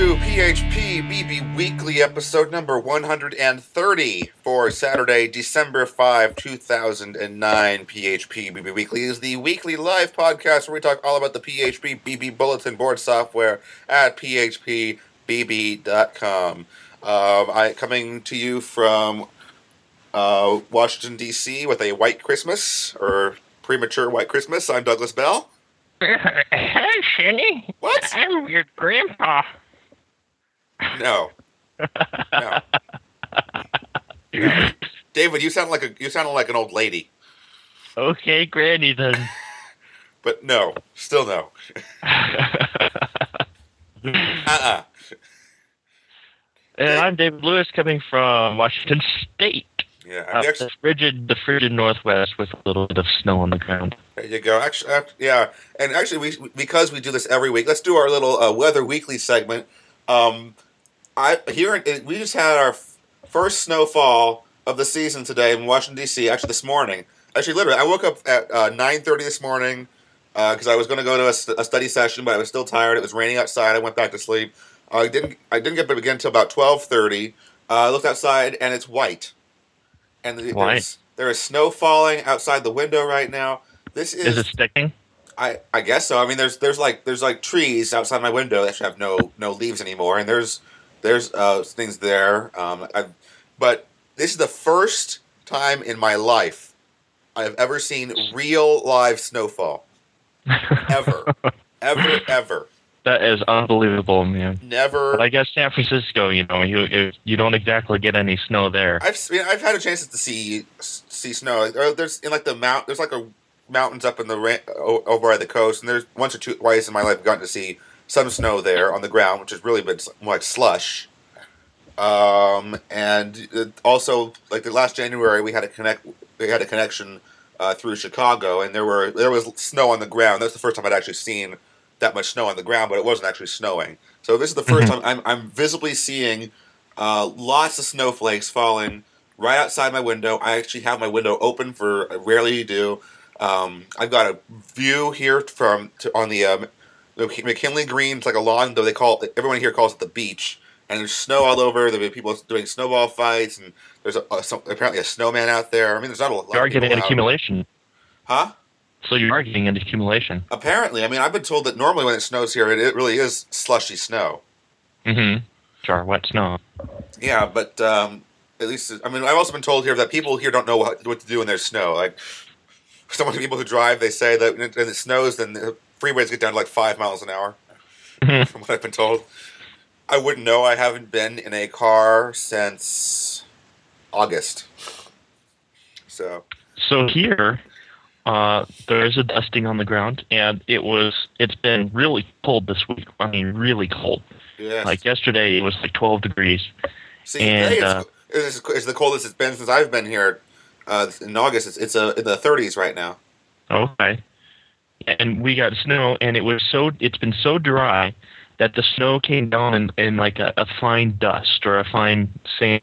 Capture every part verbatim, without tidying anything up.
to P H P B B Weekly, episode number one hundred thirty for Saturday, December fifth, two thousand nine. P H P B B Weekly is the weekly live podcast where we talk all about the P H P B B bulletin board software at P H P B B dot com. Um, I coming to you from uh, Washington, D C with a white Christmas, or premature white Christmas. I'm Douglas Bell. Hi, Shinny. What? I'm your grandpa. No. No. No. David, you sound like a you sound like an old lady. Okay, Granny then. But no, still no. uh-uh. And I'm David Lewis, coming from Washington State. Yeah, Uh, actually, the frigid, the frigid Northwest with a little bit of snow on the ground. there you go. Actually, uh, yeah, and actually, we because we do this every week. Let's do our little uh, weather weekly segment. Um, I here in, we just had our f- first snowfall of the season today in Washington D C. Actually, this morning. Actually, literally, I woke up at uh, nine thirty this morning because uh, I was going to go to a, st- a study session, but I was still tired. It was raining outside. I went back to sleep. Uh, I didn't. I didn't get up again until about twelve thirty. Uh, I looked outside and it's white. And the, there's, there is snow falling outside the window right now. This is. Is it sticking? I, I guess so. I mean, there's there's like there's like trees outside my window that should have no no leaves anymore, and there's there's uh, things there. Um, I, but this is the first time in my life I have ever seen real live snowfall. Ever, ever, ever. That is unbelievable, man. Never. But I guess San Francisco, you know, you if you don't exactly get any snow there. I've seen, I've had a chance to see see snow. There's in like the mount. There's like a mountains up in the ra- over by the coast, and there's once or two twice in my life I've gotten to see some snow there on the ground, which has really been more like slush. Um, and also like the last January we had a connect we had a connection uh, through Chicago, and there were there was snow on the ground. That's the first time I'd actually seen that much snow on the ground, but it wasn't actually snowing. So this is the first Mm-hmm. time I'm I'm visibly seeing uh, lots of snowflakes falling right outside my window. I actually have my window open for I rarely do. Um, I've got a view here from to, on the um, McKinley Green. It's like a lawn, though they call it, everyone here calls it the beach. And there's snow all over. There are people doing snowball fights, and there's a, a, some, apparently a snowman out there. I mean, there's not a lot. You are of people getting an out. accumulation. Huh? So you are getting an accumulation. Apparently, I mean, I've been told that normally when it snows here, it, it really is slushy snow. Mm-hmm. Sure, wet snow. Yeah, but um, at least I mean, I've also been told here that people here don't know what, what to do when there's snow. Like some of the people who drive, they say that when it, when it snows, then the freeways get down to like five miles an hour. Mhm. From what I've been told, I wouldn't know. I haven't been in a car since August. So So here, uh, there is a dusting on the ground, and it was it's been really cold this week. I mean, really cold. yes. Like yesterday, it was like twelve degrees. See, and, today uh, it's, it's, it's the coldest it's been since I've been here. Uh, in August, it's it's uh, in the thirties right now. Okay. And we got snow, and it was so it's been so dry that the snow came down in, in like a, a fine dust or a fine sand.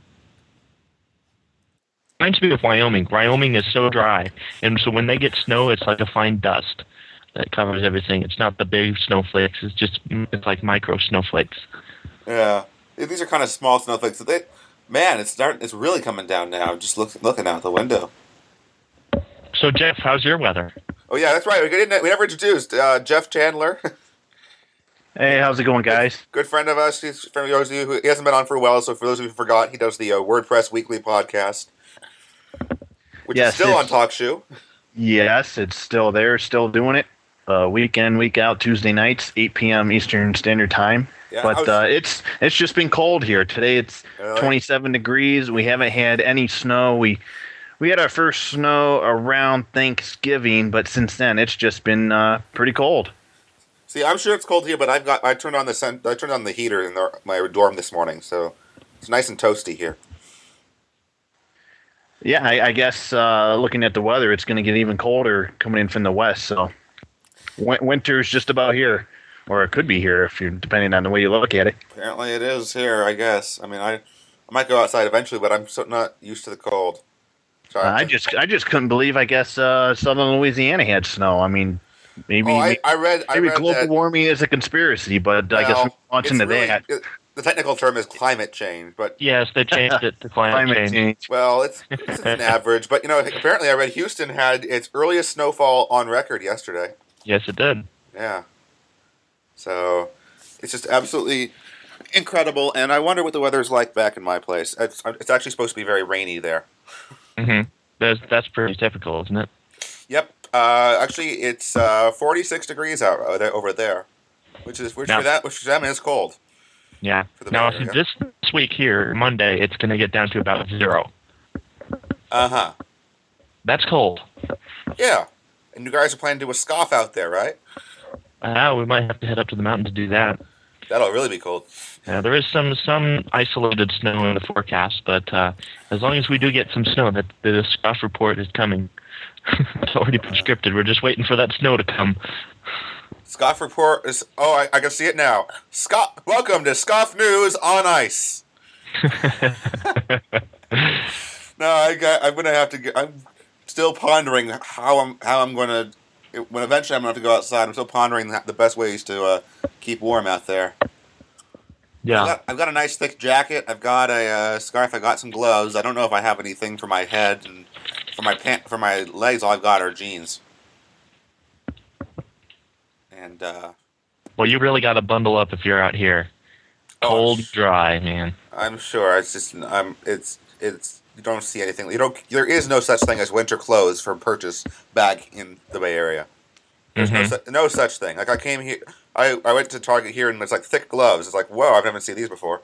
Reminds me of Wyoming. Wyoming is so dry, and so when they get snow, it's like a fine dust that covers everything. It's not the big snowflakes. It's just it's like micro snowflakes. Yeah, these are kind of small snowflakes. They, man, it's start. It's really coming down now. Just look, looking out the window. So Jeff, how's your weather? Oh yeah, that's right. We didn't. We never introduced uh, Jeff Chandler. Hey, how's it going, guys? Good friend of us. He's for those of you who he hasn't been on for a while. So for those of you who forgot, he does the uh, WordPress Weekly podcast, which Yes, is still on it's- TalkShoe. Yes, it's still there, still doing it. Uh, week in, week out, Tuesday nights, eight p.m. Eastern Standard Time. Yeah, I but was- uh, it's it's just been cold here. Today it's Really? twenty-seven degrees. We haven't had any snow. We we had our first snow around Thanksgiving, but since then it's just been uh, pretty cold. See, I'm sure it's cold here, but I've got. I turned on the sun. I turned on the heater in the, my dorm this morning, so it's nice and toasty here. Yeah, I, I guess uh, looking at the weather, it's going to get even colder coming in from the west. So win- winter's just about here, or it could be here if you're depending on the way you look at it. Apparently, it is here. I guess. I mean, I, I might go outside eventually, but I'm so not used to the cold. So Uh, I just I just couldn't believe I guess uh, southern Louisiana had snow. I mean, Maybe Oh, I, maybe, I read. I maybe read global that. warming is a conspiracy, but I guess Well, we launch it's into really that. it, the technical term is climate change, but Yes, they changed it to climate, Climate change. change. well, it's it's an average. But you know, apparently, I read Houston had its earliest snowfall on record yesterday. Yes, it did. Yeah. So it's just absolutely incredible, and I wonder what the weather's like back in my place. It's it's actually supposed to be very rainy there. hmm That's that's pretty typical, isn't it? Yep. Uh, actually, it's uh, forty-six degrees out uh, there, over there, which is which Now- for that which for them is cold. Yeah. For the Now Bay Area. this this week here, Monday, it's going to get down to about zero. Uh huh. That's cold. Yeah. And you guys are planning to do a scoff out there, right? Uh, we might have to head up to the mountain to do that. That'll really be cold. Yeah, there is some some isolated snow in the forecast, but uh, as long as we do get some snow, that the scoff report is coming. It's already been scripted. We're just waiting for that snow to come. Scoff report is. Oh, I, I can see it now. Scoff. Welcome to Scoff News on Ice. No, I got, I'm gonna have to get. I'm still pondering how I'm how I'm gonna. When eventually I'm gonna have to go outside. I'm still pondering the best ways to uh, keep warm out there. I've Yeah. got, I've got a nice thick jacket. I've got a uh, scarf. I got some gloves. I don't know if I have anything for my head and for my pant for my legs. All I've got are jeans. And uh, Well, you really got to bundle up if you're out here. oh, Cold, dry, man. I'm sure it's just I'm it's it's you don't see anything. You don't. There is no such thing as winter clothes for purchase back in the Bay Area. There's no, Mhm. su- no such thing. Like I came here, I, I went to Target here and it's like thick gloves. It's like whoa, I haven't seen these before.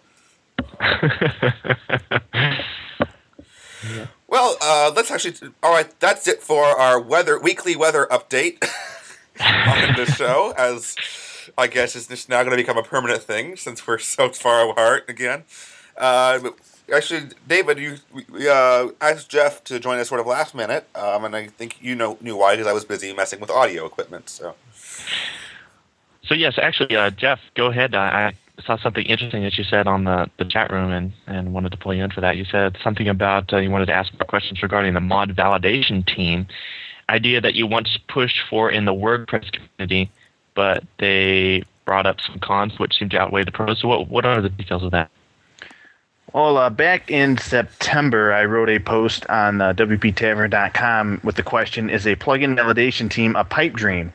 Well, uh, let's actually. All right, that's it for our weather weekly weather update on the show. As I guess it's just now going to become a permanent thing since we're so far apart again. Uh, but actually, David, you we, uh, asked Jeff to join us sort of last minute, um, and I think you know knew why because I was busy messing with audio equipment. So So yes, actually, uh, Jeff, go ahead. I, I saw something interesting that you said on the, the chat room, and, and wanted to pull you in for that. You said something about uh, you wanted to ask more questions regarding the mod validation team, idea that you once pushed for in the WordPress community, but they brought up some cons which seemed to outweigh the pros. So what what are the details of that? Well, uh, back in September, I wrote a post on uh, W P Tavern dot com with the question, is a plugin validation team a pipe dream?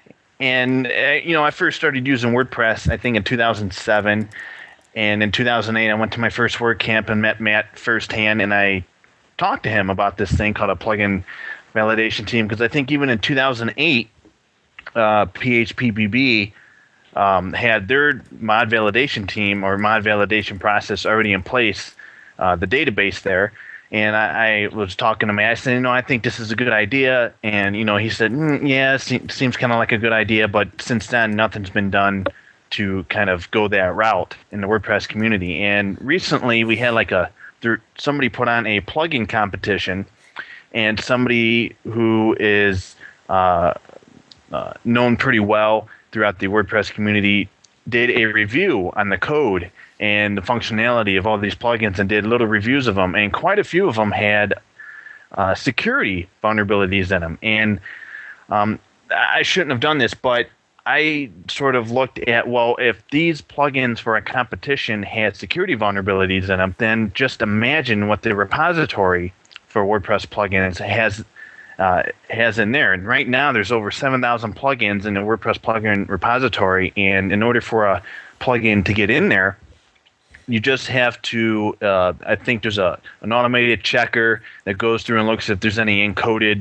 And, uh, you know, I first started using WordPress, I think, in two thousand seven. And in two thousand eight, I went to my first WordCamp and met Matt firsthand, and I talked to him about this thing called a plugin validation team, because I think even in two thousand eight, uh, P H P B B um, had their mod validation team or mod validation process already in place, uh, the database there. And I, I was talking to Matt. I said, you know, I think this is a good idea. And, you know, he said, mm, yeah, it se- seems kind of like a good idea. But since then, nothing's been done to kind of go that route in the WordPress community. And recently, we had like a there, somebody put on a plugin competition, and somebody who is uh, uh, known pretty well throughout the WordPress community did a review on the code and the functionality of all these plugins and did little reviews of them, and quite a few of them had uh, security vulnerabilities in them. And um, I shouldn't have done this, but I sort of looked at, well, if these plugins for a competition had security vulnerabilities in them, then just imagine what the repository for WordPress plugins has uh, has in there. And right now, there's over seven thousand plugins in the WordPress plugin repository, and in order for a plugin to get in there, you just have to, uh, I think there's a an automated checker that goes through and looks if there's any encoded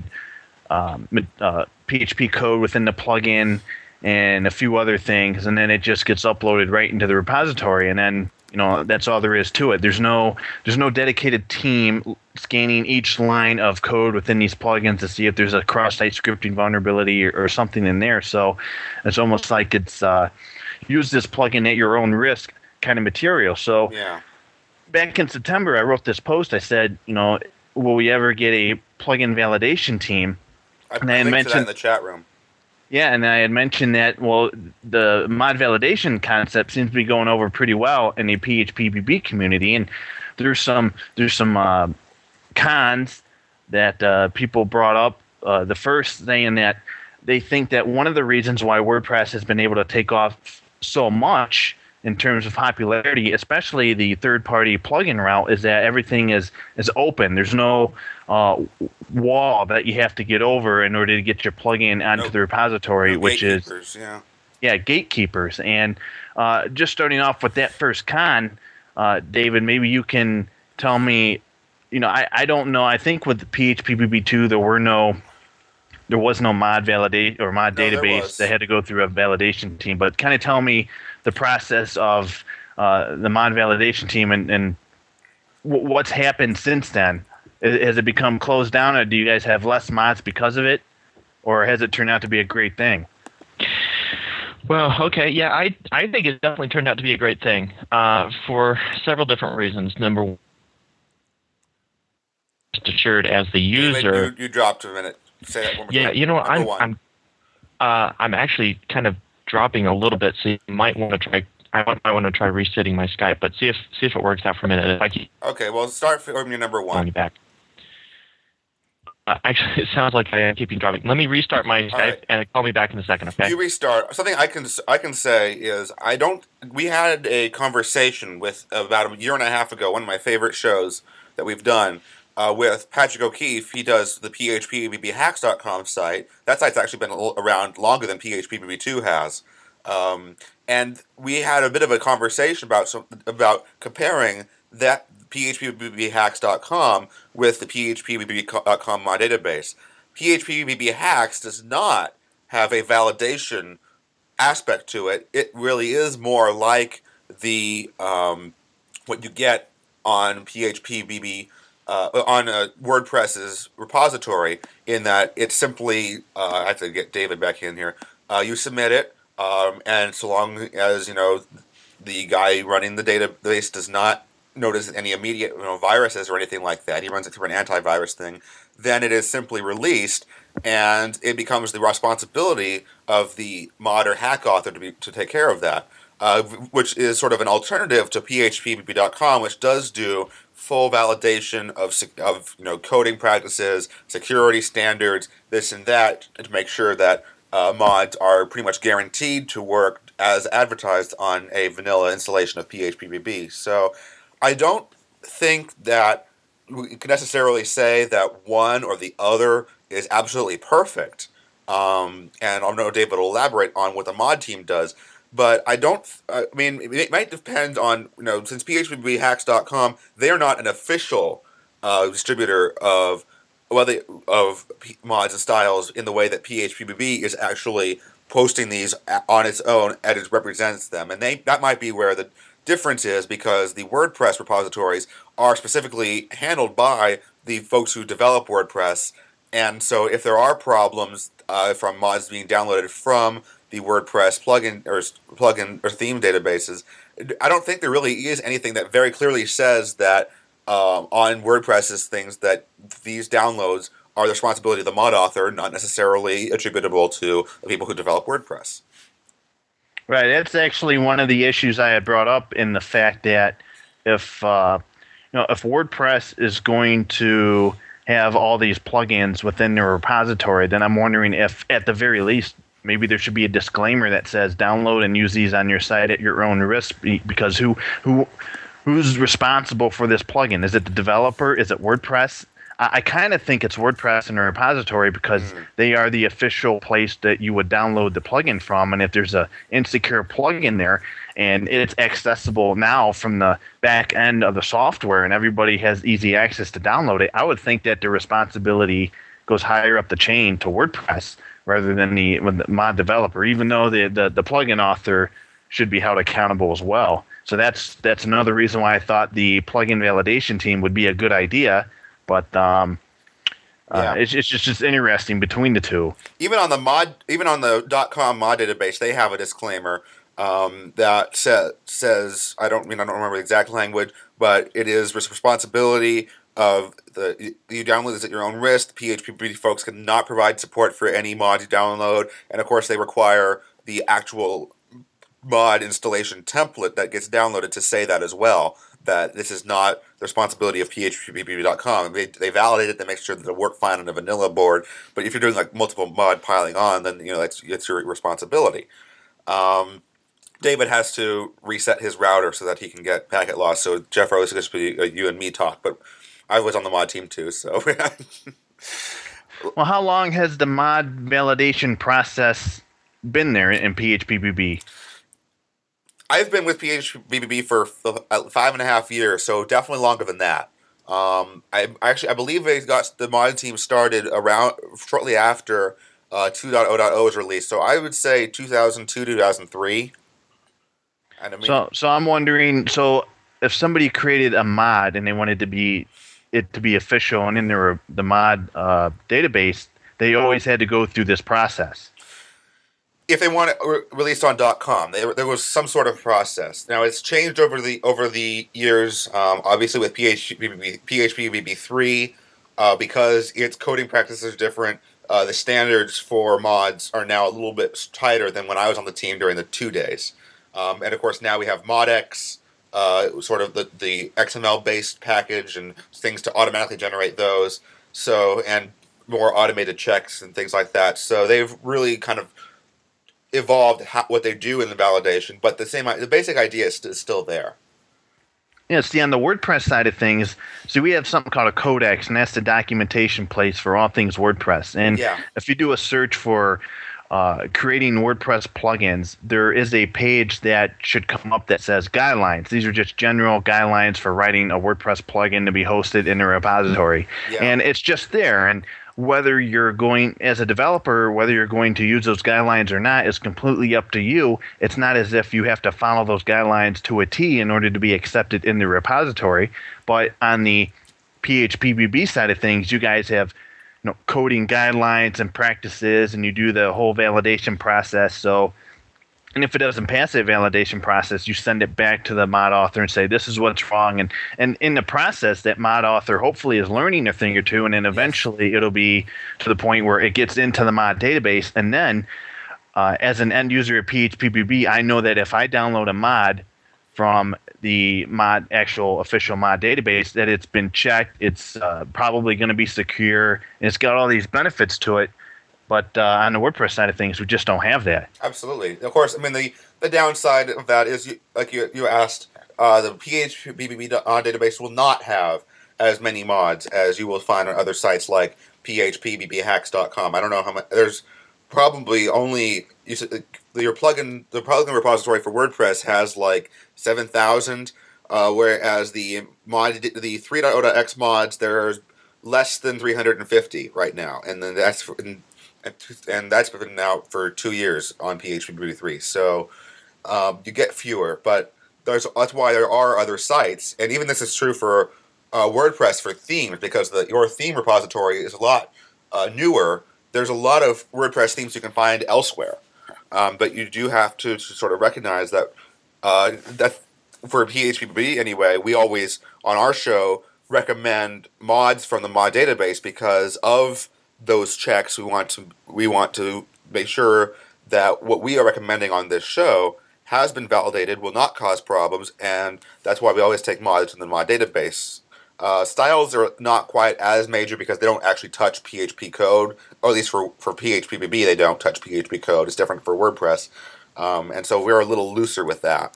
um, uh, P H P code within the plugin and a few other things, and then it just gets uploaded right into the repository, and then, you know, that's all there is to it. There's no there's no dedicated team scanning each line of code within these plugins to see if there's a cross-site scripting vulnerability or, or something in there. So it's almost like it's uh, use this plugin at your own risk kind of material. So yeah, back in September, I wrote this post. I said, you know, will we ever get a plugin validation team? I, And I I linked to that mentioned- in the chat room. Yeah, and I had mentioned that, well, the mod validation concept seems to be going over pretty well in the P H P B B community, and there's some there's some uh, cons that uh, people brought up. Uh, the first saying that they think that one of the reasons why WordPress has been able to take off so much in terms of popularity, especially the third-party plugin route, is that everything is is open. There's no uh, wall that you have to get over in order to get your plugin onto Nope. the repository, No which is gatekeepers, yeah. yeah, gatekeepers. And uh, just starting off with that first con, uh, David, maybe you can tell me. You know, I, I don't know. I think with P H P B B two, there were no. There was no mod validate or mod No, there database was. that had to go through a validation team. But kind of tell me the process of uh, the mod validation team and, and w- what's happened since then. I- Has it become closed down, or do you guys have less mods because of it, or has it turned out to be a great thing? Well, okay, yeah, I I think it definitely turned out to be a great thing uh, for several different reasons. Number one, just assured as the David, user. you, you dropped a minute. Say that one more Yeah, time. you know, Number I'm one. I'm uh, I'm actually kind of dropping a little bit, so you might want to try. I might, might want to try resetting my Skype, but see if see if it works out for a minute. If I keep Okay, well, start from your number calling one. you back. Uh, actually, it sounds like I am keeping dropping. Let me restart my Skype right. and call me back in a second, okay? You restart. Something I can I can say is I don't. We had a conversation with about a year and a half ago. One of my favorite shows that we've done uh, with Patrick O'Keefe. He does the P H P B B hacks dot com site. That site's actually been around longer than P H P B B two has. Um, and we had a bit of a conversation about some, about comparing that P H P B B hacks dot com with the P H P B B dot com mod database. P H P B B Hacks does not have a validation aspect to it. It really is more like the um, what you get on P H P B B uh, on uh, WordPress's repository, in that it's simply uh, I have to get David back in here. Uh, you submit it, um, and so long as you know the guy running the database does not notice any immediate you know, viruses or anything like that, he runs it through an antivirus thing, then it is simply released, and it becomes the responsibility of the mod or hack author to be to take care of that, uh, which is sort of an alternative to P H P B B dot com, which does do full validation of of you know coding practices, security standards, this and that, to make sure that uh, mods are pretty much guaranteed to work as advertised on a vanilla installation of P H P B B. So I don't think that we can necessarily say that one or the other is absolutely perfect. Um, and I know David will elaborate on what the mod team does, but I don't. I mean, it might depend on you know since P H P B B hacks dot com, they are not an official uh, distributor of well, they, of mods and styles in the way that P H P B B is actually posting these on its own as it represents them, and they that might be where the difference is, because the WordPress repositories are specifically handled by the folks who develop WordPress, and so if there are problems uh, from mods being downloaded from the WordPress plugin or plugin or theme databases, I don't think there really is anything that very clearly says that um, on WordPress's things that these downloads are the responsibility of the mod author, not necessarily attributable to the people who develop WordPress. Right, that's actually one of the issues I had brought up, in the fact that if uh, you know if WordPress is going to have all these plugins within their repository, then I'm wondering if, at the very least, maybe there should be a disclaimer that says download and use these on your site at your own risk, because who who who's responsible for this plugin? Is it the developer? Is it WordPress? I, I kind of think it's WordPress in a repository, because mm. they are the official place that you would download the plugin from. And if there's a insecure plugin there and it's accessible now from the back end of the software and everybody has easy access to download it, I would think that the responsibility goes higher up the chain to WordPress rather than the, the mod developer, even though the, the, the plugin author should be held accountable as well. So that's that's another reason why I thought the plugin validation team would be a good idea. But um, yeah. uh, it's, it's just just interesting between the two. Even on the mod, even on the .com mod database, they have a disclaimer um, that sa- says I don't mean I don't remember the exact language, but it is responsibility of the you download this at your own risk. P H P B B folks cannot provide support for any mod you download, and of course they require the actual mod installation template that gets downloaded to say that as well. that this is not the responsibility of P H P B B dot com. They, they validate it, they make sure that it'll work fine on a vanilla board, but if you're doing like multiple mod piling on, then you know that's it's your responsibility. Um, David has to reset his router so that he can get packet loss. So Jeff Rose is going to be a you and me talk, but I was on the mod team too, so. Well, how long has the mod validation process been there in P H P B B? I've been with P H P B B for five and a half years, so definitely longer than that. Um, I actually I believe they got the mod team started around shortly after uh, two point oh point oh was released. So I would say two thousand two, two thousand three. And I mean, so, so I'm wondering. So, if somebody created a mod and they wanted to be it to be official and in their the mod uh, database, they always had to go through this process. If they want it re- released on .com, there, there was some sort of process. Now it's changed over the over the years. Um, obviously, with P H P B B three, uh, because its coding practices are different. Uh, the standards for mods are now a little bit tighter than when I was on the team during the two days. Um, and of course, now we have ModX, uh, sort of the the X M L based package and things to automatically generate those. So and more automated checks and things like that. So they've really kind of evolved how, what they do in the validation, but the same the basic idea is, is still there. Yeah, see, on the WordPress side of things, so we have something called a codex, and that's the documentation place for all things WordPress. And yeah. if you do a search for uh, creating WordPress plugins, there is a page that should come up that says guidelines. These are just general guidelines for writing a WordPress plugin to be hosted in a repository. Yeah. And it's just there. And whether you're going, as a developer, whether you're going to use those guidelines or not is completely up to you. It's not as if you have to follow those guidelines to a T in order to be accepted in the repository. But on the P H P B B side of things, you guys have you know, coding guidelines and practices, and you do the whole validation process. So, and if it doesn't pass that validation process, you send it back to the mod author and say, this is what's wrong. And and in the process, that mod author hopefully is learning a thing or two, and then eventually it'll be to the point where it gets into the mod database. And then uh, as an end user at P H P B B, I know that if I download a mod from the mod actual official mod database, that it's been checked, it's uh, probably going to be secure, and it's got all these benefits to it. But uh, on the WordPress side of things, we just don't have that. Absolutely. Of course, I mean, the, the downside of that is, you, like you, you asked, uh, the P H P B B database will not have as many mods as you will find on other sites like P H P B B hacks dot com. I don't know how much. There's probably only you said, your plugin, the plugin repository for WordPress has like seven thousand, uh, whereas the mod, the three point oh point x mods, there's less than three hundred fifty right now, and then that's for, and, and that's been out for two years on P H P B B three. So um, you get fewer, but there's that's why there are other sites, and even this is true for uh, WordPress for themes, because the your theme repository is a lot uh, newer. There's a lot of WordPress themes you can find elsewhere, um, but you do have to, to sort of recognize that uh, that for P H P B B anyway, we always on our show recommend mods from the mod database because of those checks. We want to we want to make sure that what we are recommending on this show has been validated, will not cause problems, and that's why we always take mods from the mod database. Uh, styles are not quite as major because they don't actually touch P H P code, or at least for, for P H P B B they don't touch P H P code. It's different for WordPress, um, and so we're a little looser with that.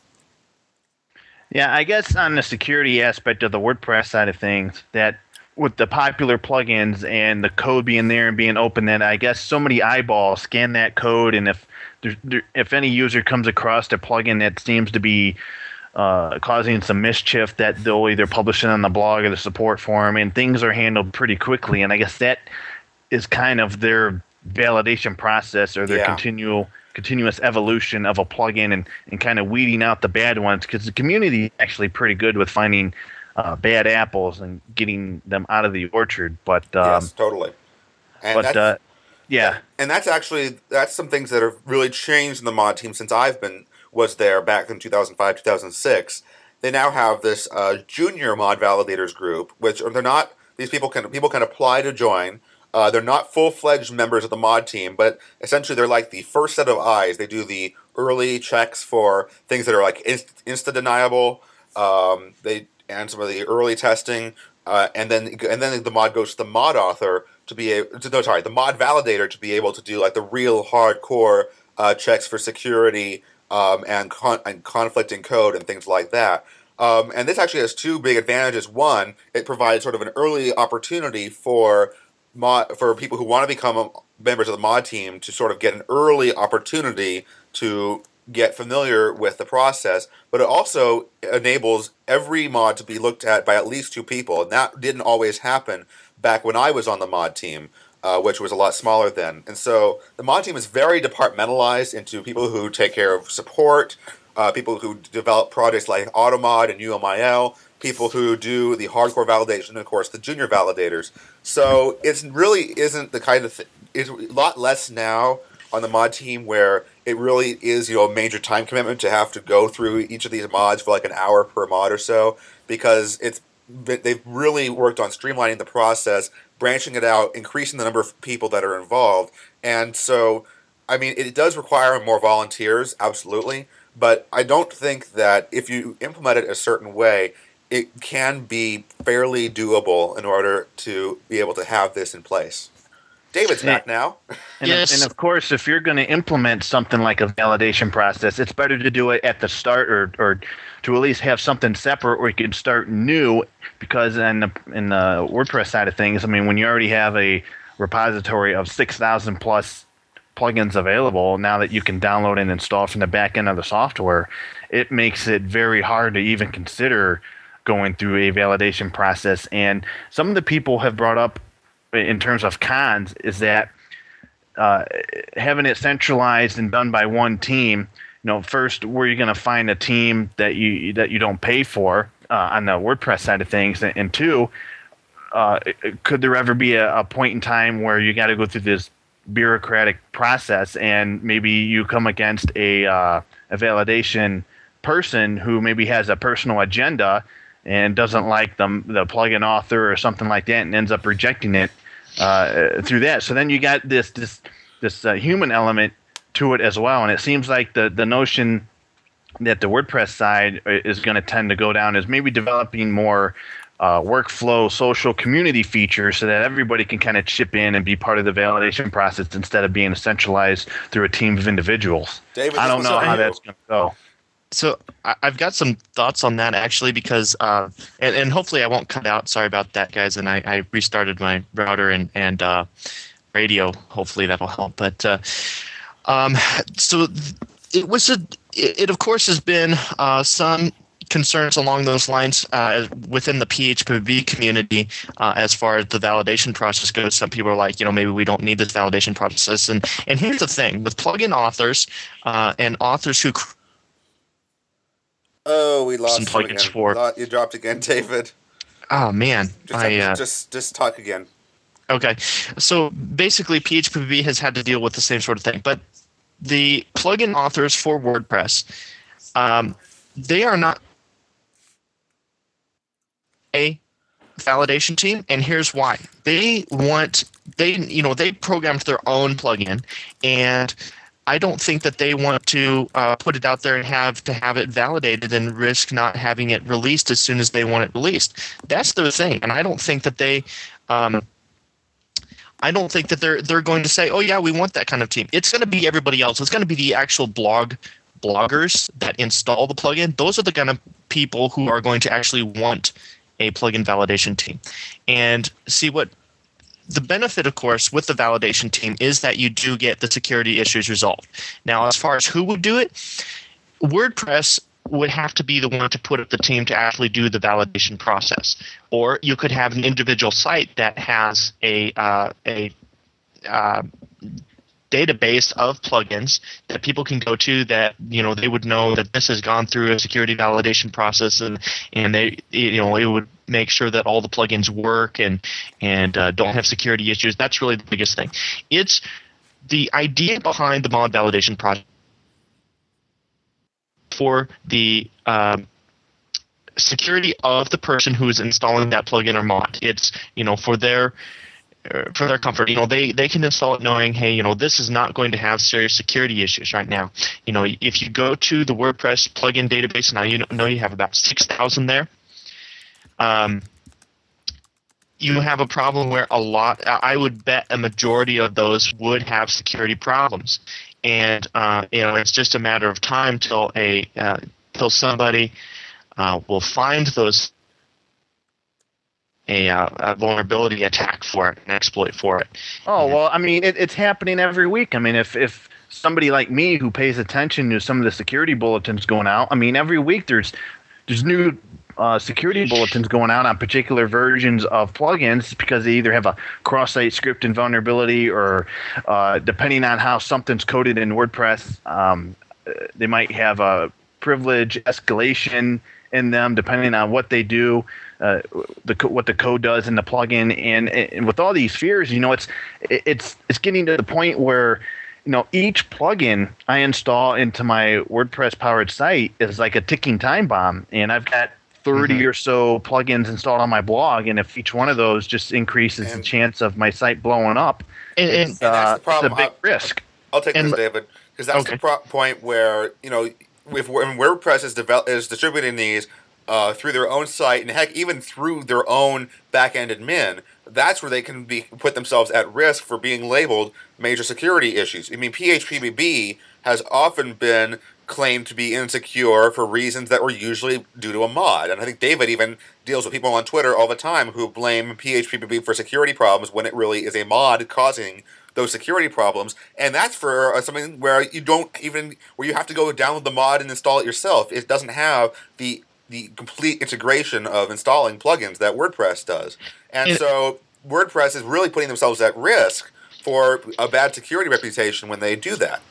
Yeah, I guess on the security aspect of the WordPress side of things, that with the popular plugins and the code being there and being open, that I guess so many eyeballs scan that code, and if there, there, if any user comes across a plugin that seems to be uh, causing some mischief, that they'll either publish it on the blog or the support forum, and things are handled pretty quickly. And I guess that is kind of their validation process, or their yeah. continual continuous evolution of a plugin, and, and kind of weeding out the bad ones, because the community is actually pretty good with finding uh, bad apples and getting them out of the orchard. But um, yes, totally. And but that's, uh, yeah, and that's actually that's some things that have really changed in the mod team since I've been was there back in two thousand five, two thousand six. They now have this uh, junior mod validators group, which they're not. These people can people can apply to join. Uh, they're not full-fledged members of the mod team, but essentially they're like the first set of eyes. They do the early checks for things that are like inst- insta-deniable. Um, they and some of the early testing, uh, and then and then the mod goes to the mod author to be able to, no, sorry, the mod validator to be able to do like the real hardcore uh, checks for security um, and con- and conflicting code and things like that. Um, and this actually has two big advantages. One, it provides sort of an early opportunity for mod for people who want to become members of the mod team to sort of get an early opportunity to get familiar with the process, but it also enables every mod to be looked at by at least two people, and that didn't always happen back when I was on the mod team, uh, which was a lot smaller then. And so the mod team is very departmentalized into people who take care of support, uh, people who develop projects like AutoMod and U M I L, people who do the hardcore validation, and of course the junior validators. So it really isn't the kind of thing, it's a lot less now on the mod team where it really is, you know, a major time commitment to have to go through each of these mods for like an hour per mod or so, because it's they've really worked on streamlining the process, branching it out, increasing the number of people that are involved. And so, I mean, it does require more volunteers, absolutely, but I don't think that if you implement it a certain way, it can be fairly doable in order to be able to have this in place. David's back now. And, yes. and of course, if you're going to implement something like a validation process, it's better to do it at the start, or, or to at least have something separate where you can start new. Because in the, in the WordPress side of things, I mean, when you already have a repository of six thousand plus plugins available, now that you can download and install from the back end of the software, it makes it very hard to even consider going through a validation process. And some of the people have brought up, in terms of cons, is that uh, having it centralized and done by one team, you know, first, where you're going to find a team that you that you don't pay for uh, on the WordPress side of things, and, and two, uh, could there ever be a, a point in time where you got to go through this bureaucratic process, and maybe you come against a uh, a validation person who maybe has a personal agenda and doesn't like the the plugin author or something like that, and ends up rejecting it uh, through that. So then you got this this this uh, human element to it as well. And it seems like the the notion that the WordPress side is going to tend to go down is maybe developing more uh, workflow, social community features, so that everybody can kind of chip in and be part of the validation process instead of being centralized through a team of individuals. David, I don't know how that's going to go. So I- I've got some thoughts on that, actually, because uh, and, and hopefully I won't cut out. Sorry about that, guys. And I, I restarted my router and and uh, radio. Hopefully that'll help. But uh, um, so it was a. It, it of course has been uh, some concerns along those lines uh, within the P H P B community uh, as far as the validation process goes. Some people are like, you know, maybe we don't need this validation process. And and here's the thing with plugin authors uh, and authors who. Oh, we lost some him plugins again. for- Lo- You dropped again, David. Oh man, Just, I uh, just, just talk again. Okay, so basically P H P B has had to deal with the same sort of thing, but the plugin authors for WordPress, um, they are not a validation team, and here's why. They want, they, you know, they programmed their own plugin, and I don't think that they want to uh, put it out there and have to have it validated and risk not having it released as soon as they want it released. That's their thing, and I don't think that they, um, I don't think that they're they're going to say, oh yeah, we want that kind of team. It's going to be everybody else. It's going to be the actual blog bloggers that install the plugin. Those are the kind of people who are going to actually want a plugin validation team, and see what. The benefit, of course, with the validation team is that you do get the security issues resolved. Now, as far as who would do it, WordPress would have to be the one to put up the team to actually do the validation process. Or you could have an individual site that has a uh, a uh, database of plugins that people can go to that, you know, they would know that this has gone through a security validation process, and and they, you know, it would make sure that all the plugins work and and uh, don't have security issues. That's really the biggest thing. It's the idea behind the mod validation project for the um, security of the person who is installing that plugin or mod. It's, you know, for their uh, for their comfort. You know, they they can install it knowing, hey, you know, this is not going to have serious security issues right now. You know, if you go to the WordPress plugin database now, you know you have about six thousand there. um, you have a problem where a lot, I would bet a majority of those would have security problems. And, uh, you know, it's just a matter of time till a, uh, till somebody uh, will find those, a, uh, a vulnerability attack for it, an exploit for it. Oh, well, I mean, it, it's happening every week. I mean, if, if somebody like me who pays attention to some of the security bulletins going out, I mean, every week there's there's new uh, security bulletins going out on particular versions of plugins because they either have a cross-site scripting vulnerability or uh, depending on how something's coded in WordPress, um, they might have a privilege escalation in them depending on what they do. Uh, the what the code does in the plugin, and, and with all these fears, you know, it's it's it's getting to the point where, you know, each plugin I install into my WordPress powered site is like a ticking time bomb, and I've got thirty mm-hmm. or so plugins installed on my blog, and if each one of those just increases and, the chance of my site blowing up, and, and, it's, uh, and that's the problem. It's a big I'll, risk. I'll take and, this, David, because that's okay. the pro- point where, you know, if when WordPress is develop is distributing these. Uh, through their own site, and heck, even through their own back-end admin, that's where they can be put themselves at risk for being labeled major security issues. I mean, P H P B B has often been claimed to be insecure for reasons that were usually due to a mod. And I think David even deals with people on Twitter all the time who blame P H P B B for security problems when it really is a mod causing those security problems. And that's for uh, something where you don't even, where you have to go download the mod and install it yourself. It doesn't have the the complete integration of installing plugins that WordPress does. And so WordPress is really putting themselves at risk for a bad security reputation when they do that.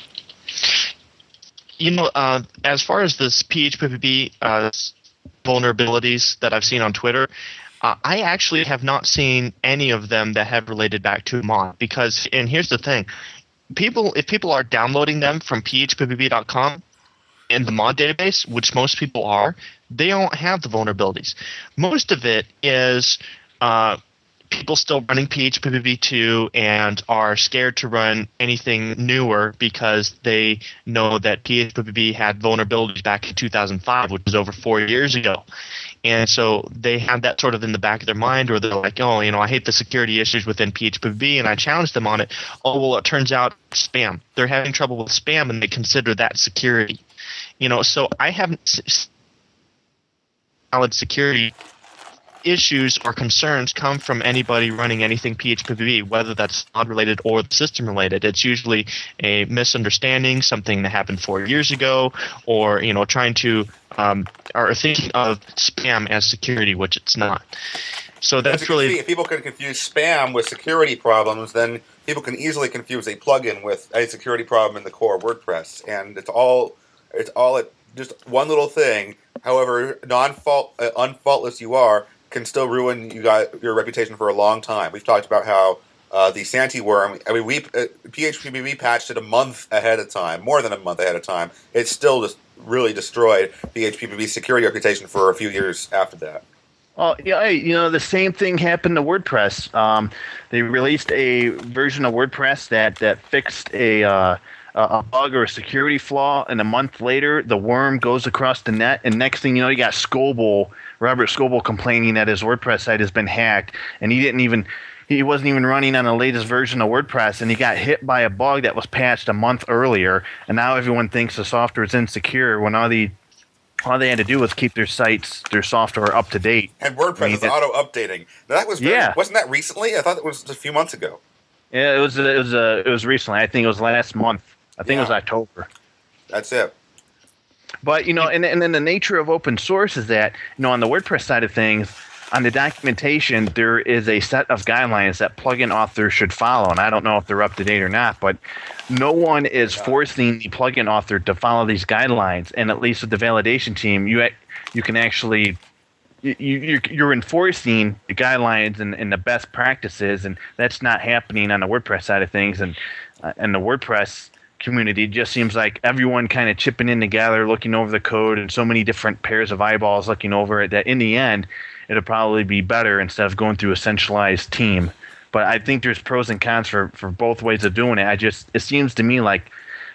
You know, uh, as far as this P H P B B uh, vulnerabilities that I've seen on Twitter, uh, I actually have not seen any of them that have related back to mod. Because, and here's the thing, people, if people are downloading them from P H P B B dot com in the mod database, which most people are, they don't have the vulnerabilities. Most of it is uh, people still running P H P B B two and are scared to run anything newer because they know that P H P B B had vulnerabilities back in two thousand five, which was over four years ago. And so they have that sort of in the back of their mind, or they're like, oh, you know, I hate the security issues within P H P B B, and I challenge them on it. Oh, well, it turns out spam. They're having trouble with spam, and they consider that security. You know, so I haven't valid security issues or concerns come from anybody running anything P H P B B, whether that's mod related or system related. It's usually a misunderstanding, something that happened four years ago, or, you know, trying to um, or thinking of spam as security, which it's not. So that's really, see, if people can confuse spam with security problems, then people can easily confuse a plugin with a security problem in the core WordPress, and it's all it's all at just one little thing. However, non-fault, uh, unfaultless you are, can still ruin you got your reputation for a long time. We've talked about how uh, the Santi-worm, I mean, we uh, P H P B B patched it a month ahead of time, more than a month ahead of time. It still just really destroyed P H P B B's security reputation for a few years after that. Oh, yeah, you know, the same thing happened to WordPress. Um, they released a version of WordPress that, that fixed a... Uh, a bug or a security flaw, and a month later, the worm goes across the net, and next thing you know, you got Scoble, Robert Scoble, complaining that his WordPress site has been hacked, and he didn't even, he wasn't even running on the latest version of WordPress, and he got hit by a bug that was patched a month earlier, and now everyone thinks the software is insecure when all the all they had to do was keep their sites, their software up to date. And WordPress I mean, is auto-updating. Now, that was very, yeah. Wasn't that recently? I thought it was a few months ago. Yeah, it was. It was. Uh, it was recently. I think it was last month. I think yeah. it was October. That's it. But, you know, and, and then the nature of open source is that, you know, on the WordPress side of things, on the documentation, there is a set of guidelines that plugin authors should follow. And I don't know if they're up to date or not, but no one is forcing the plugin author to follow these guidelines. And at least with the validation team, you you can actually... You, you're, you're enforcing the guidelines and, and the best practices, and that's not happening on the WordPress side of things. And, uh, and the WordPress community just seems like everyone kind of chipping in together, looking over the code, and so many different pairs of eyeballs looking over it that in the end it'll probably be better instead of going through a centralized team. But I think there's pros and cons for, for both ways of doing it. I just it seems to me like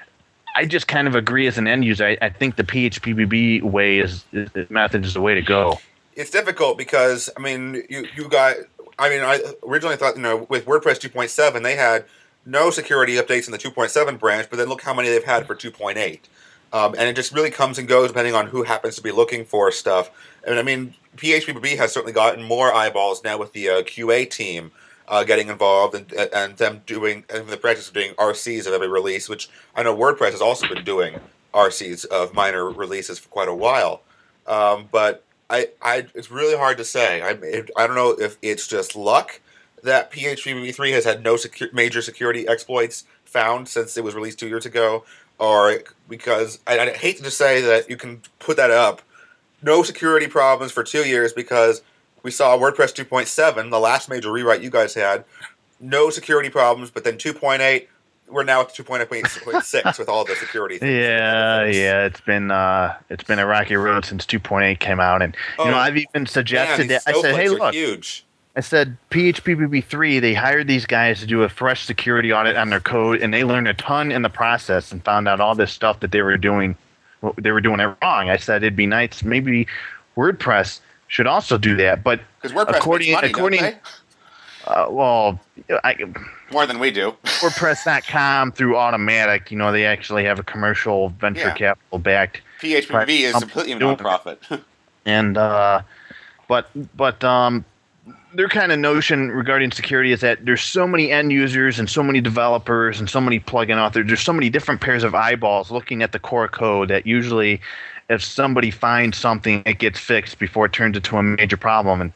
I just kind of agree as an end user. I, I think the P H P B B way is, is method is the way to go. it's difficult because I mean, you you got. I mean, I originally thought you know with WordPress two point seven they had no security updates in the two point seven branch, but then look how many they've had for two point eight. Um, and it just really comes and goes depending on who happens to be looking for stuff. And I mean, P H P B has certainly gotten more eyeballs now with the uh, Q A team uh, getting involved and and them doing and the practice of doing R Cs of every release, which I know WordPress has also been doing R Cs of minor releases for quite a while. Um, but I, I, it's really hard to say. I, it, I don't know if it's just luck that P H P B V three has had no secu- major security exploits found since it was released two years ago. Or because I, I hate to just say that you can put that up, no security problems for two years because we saw WordPress two point seven, the last major rewrite you guys had, no security problems, but then two point eight, we're now at two point six with all the security things. Yeah, yeah, it's been uh, it's been a rocky road since two point eight came out, and you oh, know I've even suggested man, that. I said, hey, look, huge. I said P H P B V three, they hired these guys to do a fresh security audit on their code, and they learned a ton in the process and found out all this stuff that they were doing, they were doing it wrong. I said it'd be nice, maybe WordPress should also do that, but WordPress according, money, according, uh, well, I, more than we do. WordPress dot com through Automatic, you know, they actually have a commercial venture yeah. capital backed. P H P B V is completely nonprofit, and uh, but but um. Their kind of notion regarding security is that there's so many end users and so many developers and so many plugin authors. There's so many different pairs of eyeballs looking at the core code that usually if somebody finds something, it gets fixed before it turns into a major problem. And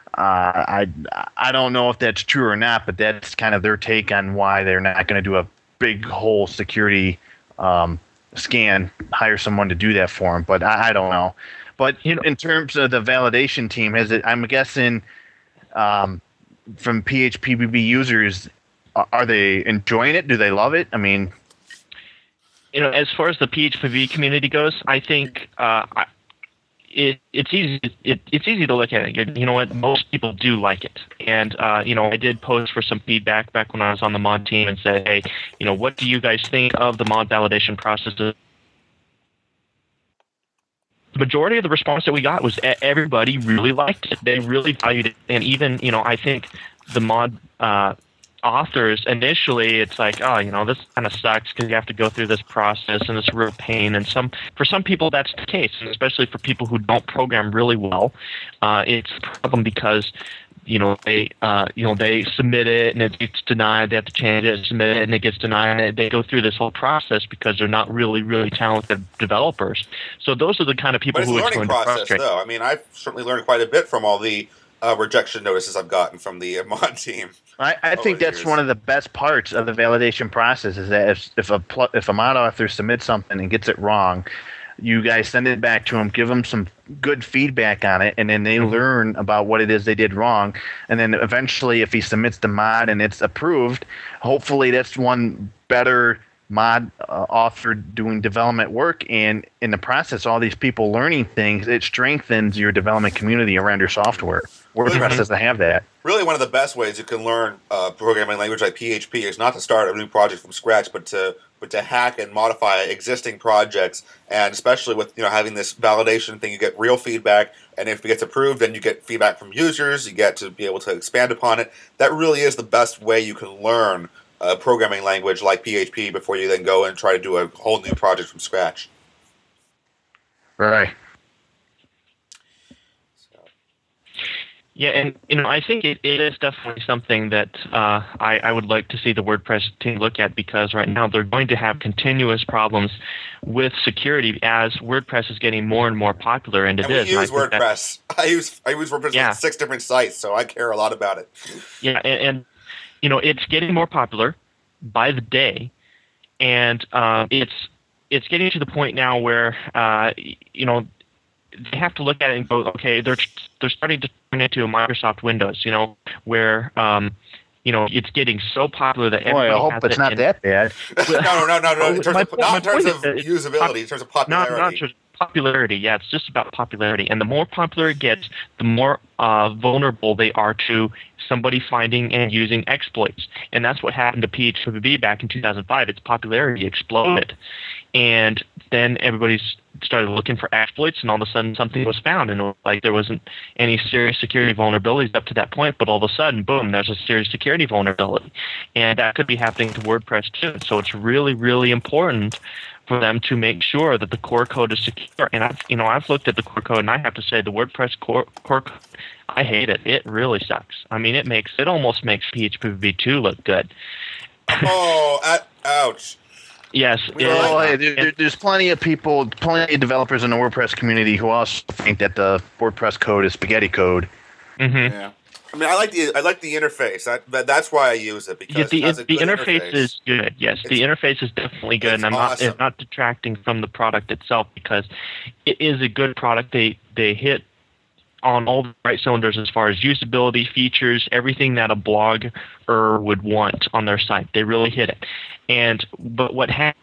uh, I, I don't know if that's true or not, but that's kind of their take on why they're not going to do a big whole security um, scan, hire someone to do that for them. But I, I don't know. But you know, in terms of the validation team, has it, I'm guessing – Um, from P H P B V users, are they enjoying it? Do they love it? I mean, you know, as far as the P H P B V community goes, I think uh, it, it's easy. It, it's easy to look at it. You know what? Most people do like it, and uh, you know, I did post for some feedback back when I was on the mod team and said, hey, you know, what do you guys think of the mod validation process? The majority of the response that we got was everybody really liked it. They really valued it. And even, you know, I think the mod uh, authors, initially, it's like, oh, you know, this kind of sucks because you have to go through this process and it's a real pain. And some for some people, that's the case, and especially for people who don't program really well. Uh, it's a problem because you know, they, uh, you know, they submit it and it gets denied. They have to change it, submit it, and it gets denied. And they go through this whole process because they're not really, really talented developers. So those are the kind of people but who it's it's a learning going process, to frustrate. though. I mean, I've certainly learned quite a bit from all the uh, rejection notices I've gotten from the uh, mod team. I, I think that's years. one of the best parts of the validation process is that if if a pl- if a mod author submits something and gets it wrong, you guys send it back to them, give them some good feedback on it, and then they learn about what it is they did wrong. And then eventually, if he submits the mod and it's approved, hopefully that's one better mod uh, author doing development work. And in the process, all these people learning things, it strengthens your development community around your software. WordPress doesn't have that. Really, one of the best ways you can learn uh, programming language like P H P is not to start a new project from scratch, but to but to hack and modify existing projects. And especially with you know having this validation thing, you get real feedback. And if it gets approved, then you get feedback from users. You get to be able to expand upon it. That really is the best way you can learn a programming language like P H P before you then go and try to do a whole new project from scratch. Right. Yeah, and you know, I think it, it is definitely something that uh, I, I would like to see the WordPress team look at, because right now they're going to have continuous problems with security as WordPress is getting more and more popular, and it and is. we use and I WordPress. I use I use WordPress Yeah. on six different sites, so I care a lot about it. Yeah, and, and you know, it's getting more popular by the day, and uh, it's it's getting to the point now where uh, you know, they have to look at it and go, okay, they're they're starting to turn into a Microsoft Windows, you know, where um, you know, it's getting so popular that Boy, everybody I hope has it's it, not and- that bad. no, no, no, no, no. In terms My of, point- not my in terms point of is, it's usability, in terms of Not, not popularity. just popularity. Yeah, it's just about popularity. And the more popular it gets, the more uh, vulnerable they are to somebody finding and using exploits. And that's what happened to P H P B back in two thousand five. Its popularity exploded. And then everybody's started looking for exploits, and all of a sudden something was found, and it was like there wasn't any serious security vulnerabilities up to that point, but all of a sudden, boom, there's a serious security vulnerability, and that could be happening to WordPress too. So it's really, really important for them to make sure that the core code is secure. And I've, you know, I've looked at the core code, and I have to say the WordPress core core code, I hate it. It really sucks. I mean, it makes it almost makes P H P v two look good. Oh, uh, ouch. Yes. Well, it, hey, there, there's plenty of people, plenty of developers in the WordPress community who also think that the WordPress code is spaghetti code. Mm-hmm. Yeah. I mean, I like the I like the interface. I, but that's why I use it, because yeah, the, it has a the good interface, interface is good. Yes, It's- the interface is definitely good, it's and I'm not awesome. it's not detracting from the product itself, because it is a good product. They they hit on all the right cylinders as far as usability, features, everything that a blogger would want on their site. They really hit it. And but what happens?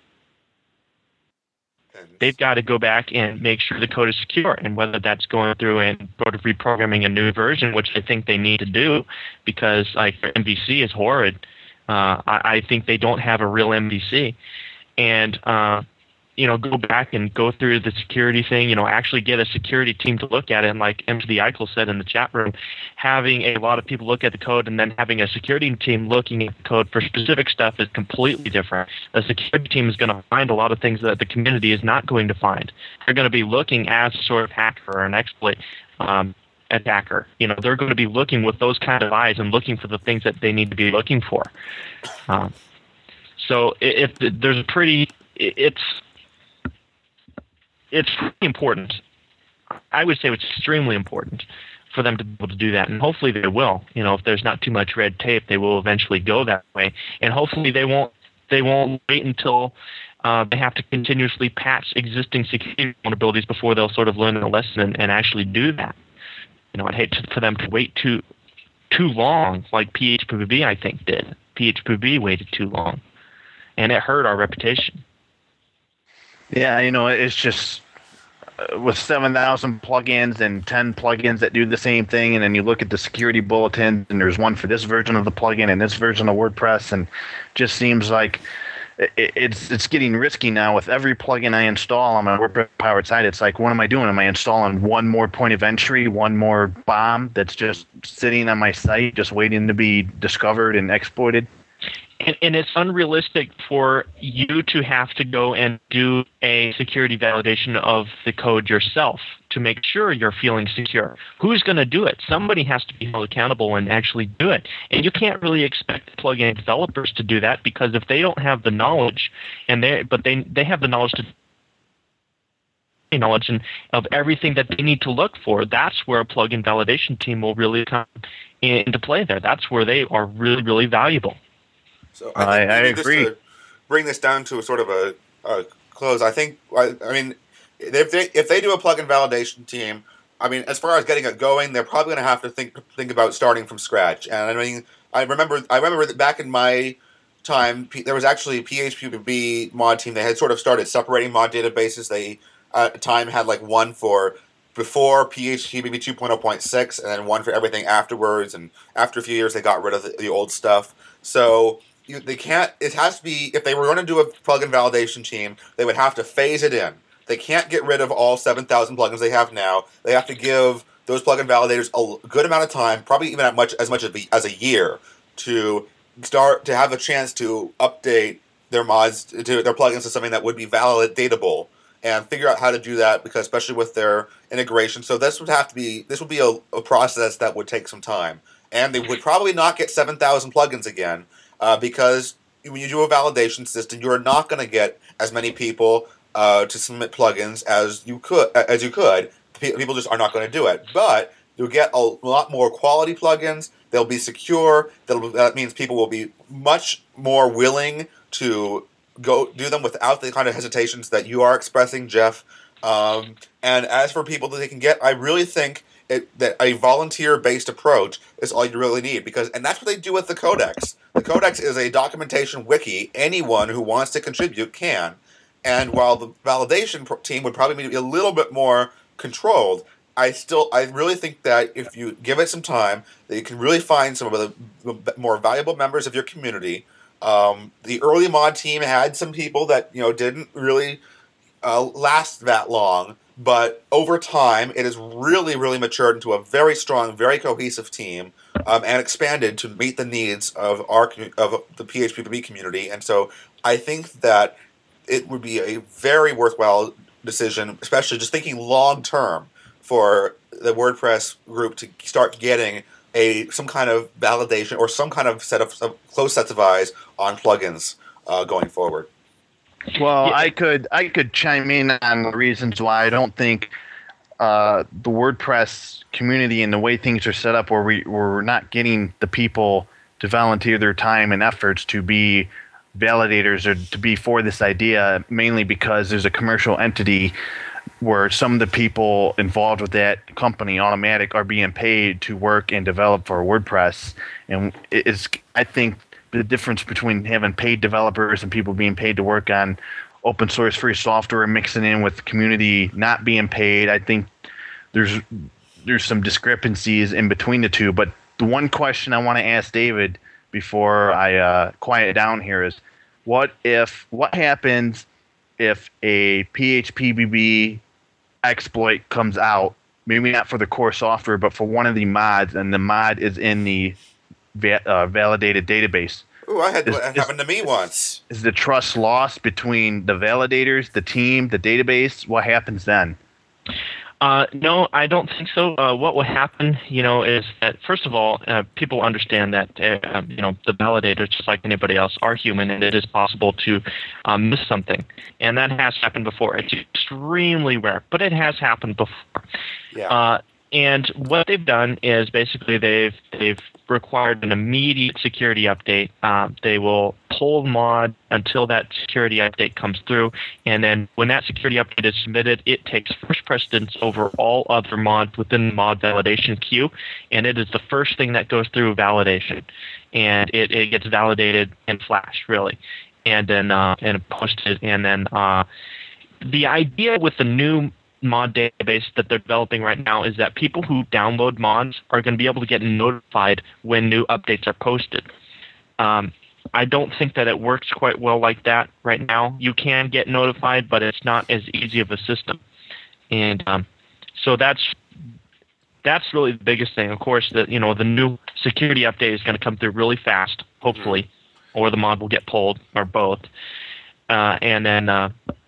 They've got to go back and make sure the code is secure, and whether that's going through and sort of reprogramming a new version, which I think they need to do, because like their M V C is horrid. Uh, I, I think they don't have a real M V C, and uh, you know, go back and go through the security thing. You know, actually get a security team to look at it. And like M T Eichel said in the chat room, having a lot of people look at the code and then having a security team looking at the code for specific stuff is completely different. The security team is going to find a lot of things that the community is not going to find. They're going to be looking as a sort of hacker or an exploit um, attacker. You know, they're going to be looking with those kind of eyes and looking for the things that they need to be looking for. Um, so if, if there's a pretty, it's it's pretty important. I would say it's extremely important for them to be able to do that, and hopefully they will. You know, if there's not too much red tape, they will eventually go that way, and hopefully they won't. They won't wait until uh, they have to continuously patch existing security vulnerabilities before they'll sort of learn the lesson and, and actually do that. You know, I'd hate to, for them to wait too too long, like P H P V B I think did. P H P V B waited too long, and it hurt our reputation. Yeah, you know, it's just uh, with seven thousand plugins and ten plugins that do the same thing, and then you look at the security bulletin, and there's one for this version of the plugin and this version of WordPress, and just seems like it, it's it's getting risky now. With every plugin I install on my WordPress-powered site, it's like, what am I doing? Am I installing one more point of entry, one more bomb that's just sitting on my site, just waiting to be discovered and exploited? And, and it's unrealistic for you to have to go and do a security validation of the code yourself to make sure you're feeling secure. Who's going to do it? Somebody has to be held accountable and actually do it. And you can't really expect plugin developers to do that, because if they don't have the knowledge, and they but they they have the knowledge to knowledge and of everything that they need to look for, that's where a plugin validation team will really come into play there. That's where they are really, really valuable. So I, think I maybe just agree. to bring this down to a sort of a, a close, I think. I, I mean, if they if they do a plugin validation team, I mean, as far as getting it going, they're probably going to have to think think about starting from scratch. And I mean, I remember I remember that back in my time, P, there was actually a P H P V B mod team. They had sort of started separating mod databases. They at the time had like one for before P H P V B two point oh point six, and then one for everything afterwards. And after a few years, they got rid of the, the old stuff. So you, they can't. It has to be, if they were going to do a plugin validation team, they would have to phase it in. They can't get rid of all seven thousand plugins they have now. They have to give those plugin validators a good amount of time, probably even as much as much as a, as a year, to start to have a chance to update their mods to their plugins to something that would be validatable, and figure out how to do that, because especially with their integration. So this would have to be this would be a, a process that would take some time, and they would probably not get seven thousand plugins again, uh, because when you do a validation system, you are not going to get as many people uh, to submit plugins as you could. As you could, people just are not going to do it. But you'll get a lot more quality plugins. They'll be secure. That'll, that means people will be much more willing to go do them without the kind of hesitations that you are expressing, Jeff. Um, and as for people that they can get, I really think it, that a volunteer-based approach is all you really need, because, and that's what they do with the Codex. The Codex is a documentation wiki. Anyone who wants to contribute can. And while the validation team would probably be a little bit more controlled, I still, I really think that if you give it some time, that you can really find some of the more valuable members of your community. Um, the early mod team had some people that, you know, didn't really uh, last that long, but over time, it has really, really matured into a very strong, very cohesive team, um, and expanded to meet the needs of our of the P H P B community. And so, I think that it would be a very worthwhile decision, especially just thinking long term, for the WordPress group to start getting a some kind of validation or some kind of set of, of close sets of eyes on plugins uh, going forward. Well, Yeah. I could I could chime in on the reasons why I don't think uh, the WordPress community and the way things are set up, where we where we're not getting the people to volunteer their time and efforts to be validators or to be for this idea, mainly because there's a commercial entity where some of the people involved with that company, Automatic, are being paid to work and develop for WordPress. And it's, I think, the difference between having paid developers and people being paid to work on open source free software and mixing in with community not being paid, I think there's there's some discrepancies in between the two. But the one question I want to ask David before I uh, quiet down here is, what if what happens if a P H P B B exploit comes out, maybe not for the core software, but for one of the mods, and the mod is in the va- uh, validated database? Ooh, I had Is- that is- happened to me once. Is the trust lost between the validators, the team, the database? What happens then? Uh, no, I don't think so. Uh, what will happen, you know, is that first of all, uh, people understand that, uh, you know, the validators, just like anybody else, are human, and it is possible to um, miss something, and that has happened before. It's extremely rare, but it has happened before. Yeah. Uh, and what they've done is basically they've they've required an immediate security update. Uh, they will pull mod until that security update comes through, and then when that security update is submitted, it takes first precedence over all other mods within the mod validation queue, and it is the first thing that goes through validation, and it, it gets validated in Flash, really, and then uh, and posted, and then uh, the idea with the new mod database that they're developing right now is that people who download mods are going to be able to get notified when new updates are posted. Um, I don't think that it works quite well like that right now. You can get notified, but it's not as easy of a system. And um, so that's that's really the biggest thing. Of course, that you know the new security update is going to come through really fast, hopefully, or the mod will get pulled, or both. Uh, and then uh,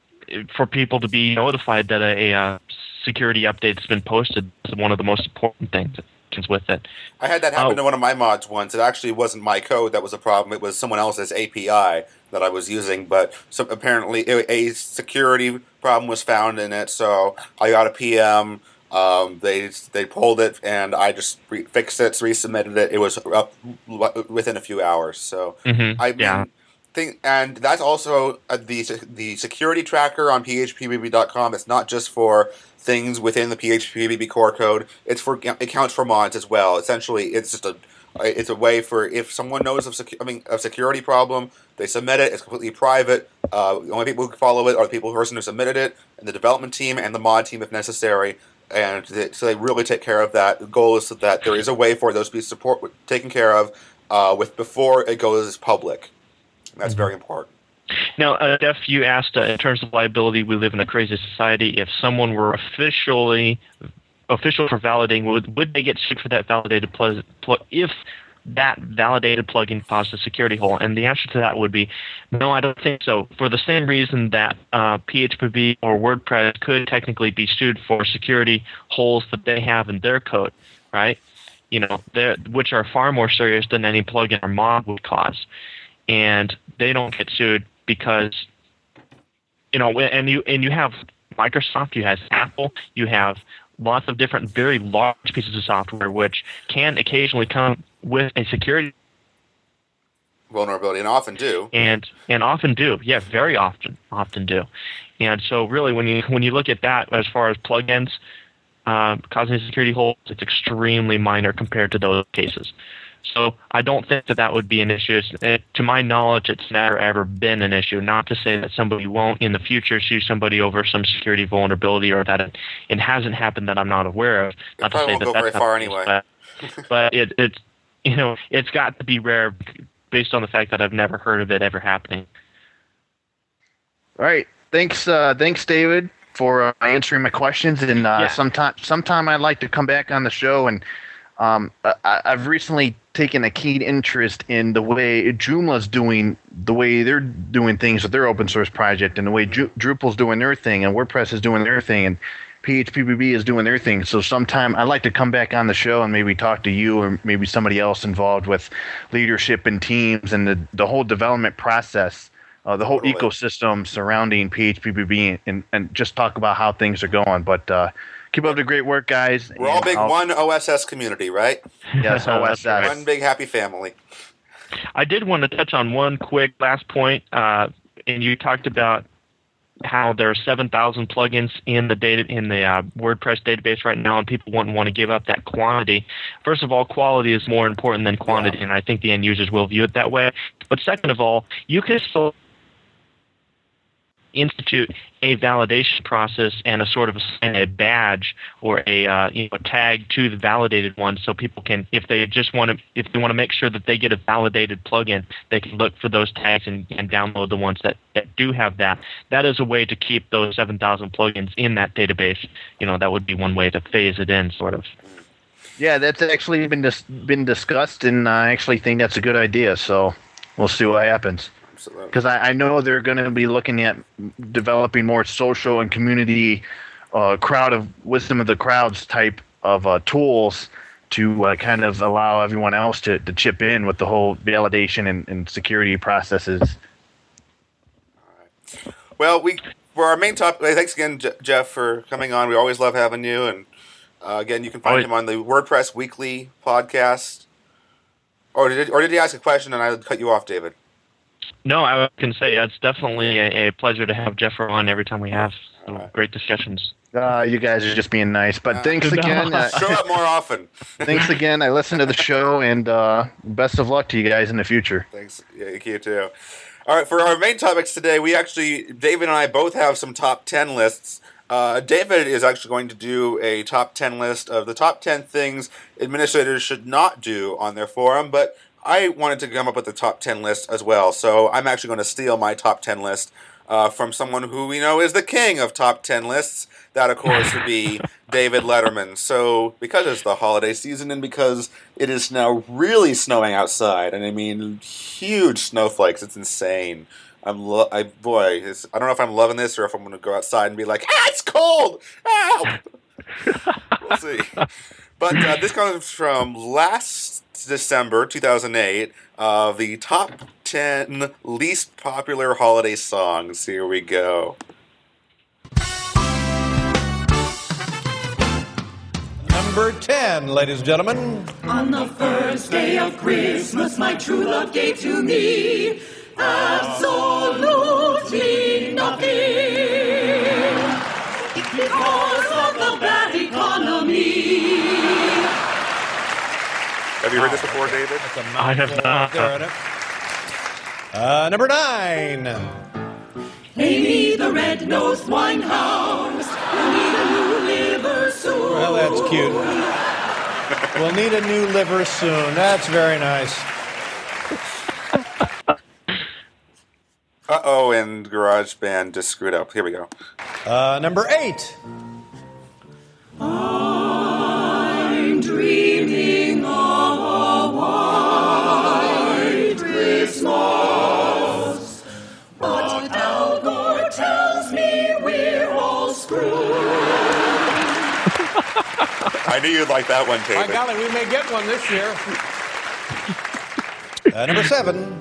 for people to be notified that a, a security update has been posted is one of the most important things that comes with it. I had that happen Oh. to one of my mods once. It actually wasn't my code that was a problem. It was someone else's A P I that I was using, but some, apparently a, a security problem was found in it, so I got a P M. Um, they they pulled it, and I just re- fixed it, resubmitted it. It was up within a few hours. So Mm-hmm. I mean, yeah. think, and that's also uh, the the security tracker on P H P B B dot com. It's not just for things within the P H P B B core code. It's for it counts for mods as well. Essentially, it's just a it's a way for if someone knows of secu- I mean a security problem, they submit it. It's completely private. Uh, the only people who can follow it are the people the person who submitted it, and the development team and the mod team if necessary. And they, so they really take care of that. The goal is that there is a way for those to be support taken care of uh, with before it goes public. And that's very important. Now, uh, Jeff, you asked uh, in terms of liability, we live in a crazy society. If someone were officially official for validating, would would they get sued for that validated plug? Pl- if that validated plugin caused a security hole? And the answer to that would be no, I don't think so. For the same reason that uh, P H P B or WordPress could technically be sued for security holes that they have in their code, right? You know, they're- which are far more serious than any plugin or mod would cause. And they don't get sued because, you know, and you and you have Microsoft, you have Apple, you have lots of different very large pieces of software which can occasionally come with a security Vulnerability, and often do. and and often do, yeah, very often, often do. And so really, when you when you look at that as far as plugins uh, causing security holes, it's extremely minor compared to those cases. So I don't think that that would be an issue. It's, it, to my knowledge, it's never ever been an issue. Not to say that somebody won't in the future sue somebody over some security vulnerability, or that it, it hasn't happened that I'm not aware of. Not to probably say won't that go that's very not far the case, anyway. But, but it, it's you know it's got to be rare based on the fact that I've never heard of it ever happening. All right. thanks, uh, thanks, David, for uh, answering my questions. And uh, Yeah. sometime, sometime I'd like to come back on the show. And um, I, I've recently taken a keen interest in the way Joomla's doing, the way they're doing things with their open source project, and the way Ju- Drupal's doing their thing, and WordPress is doing their thing, and P H P B B is doing their thing. So sometime I'd like to come back on the show and maybe talk to you or maybe somebody else involved with leadership and teams and the, the whole development process, uh, the whole Totally. ecosystem surrounding P H P B B, and, and just talk about how things are going. But uh, keep up the great work, guys. We're all and big I'll- one O S S community, right? Yes, O S S. One big happy family. I did want to touch on one quick last point, uh, and you talked about how there are seven thousand plugins in the data in the uh, WordPress database right now, and people wouldn't want to give up that quantity. First of all, quality is more important than quantity, Yeah. and I think the end users will view it that way. But second of all, you can still institute a validation process and a sort of assign a badge or a uh, you know tag to the validated one, so people can, if they just want to, if they want to make sure that they get a validated plugin, they can look for those tags and, and download the ones that, that do have that. That is a way to keep those seven thousand plugins in that database. You know, that would be one way to phase it in, sort of. Yeah, that's actually been dis- been discussed, and I actually think that's a good idea. So we'll see what happens. Absolutely. Because I, I know they're going to be looking at developing more social and community uh, crowd of wisdom of the crowds type of uh, tools to uh, kind of allow everyone else to, to chip in with the whole validation and, and security processes. Well, we for our main topic. Thanks again, Je- Jeff, for coming on. We always love having you. And uh, again, you can find Always. him on the WordPress Weekly podcast. Or did or did you ask a question and I cut you off, David? No, I can say it's definitely a, a pleasure to have Jeff on every time we have some All right. great discussions. Uh, you guys are just being nice. But Uh, thanks again. Uh, Show up more often. thanks again. I listened to the show, and uh, best of luck to you guys in the future. Thanks. Yeah, you too. All right, for our main topics today, we actually, David and I both have some top ten lists. Uh, David is actually going to do a top ten list of the top ten things administrators should not do on their forum, but I wanted to come up with a top ten list as well, so I'm actually going to steal my top ten list uh, from someone who we know is the king of top ten lists. That, of course, would be David Letterman. So, because it's the holiday season and because it is now really snowing outside, and I mean huge snowflakes, it's insane. I'm lo- I boy, it's, I don't know if I'm loving this or if I'm going to go outside and be like, ah, it's cold, help. We'll see. But uh, this comes from last December two thousand eight, uh, the top ten least popular holiday songs. Here we go. Number ten, ladies and gentlemen. On the first day of Christmas, my true love gave to me absolutely nothing. Because of the bad economy. Have you heard this before, David? That's a I have mouthful not. right there in it. Uh, number nine. Amy the red-nosed wine house will need a new liver soon. Well, that's cute. We'll need a new liver soon. That's very nice. Uh-oh, and GarageBand just screwed up. Here we go. Uh, number eight. I'm dreaming of a white Christmas, but Al Gore tells me we're all screwed. I knew you'd like that one, My David. golly, we may get one this year. Uh, number seven.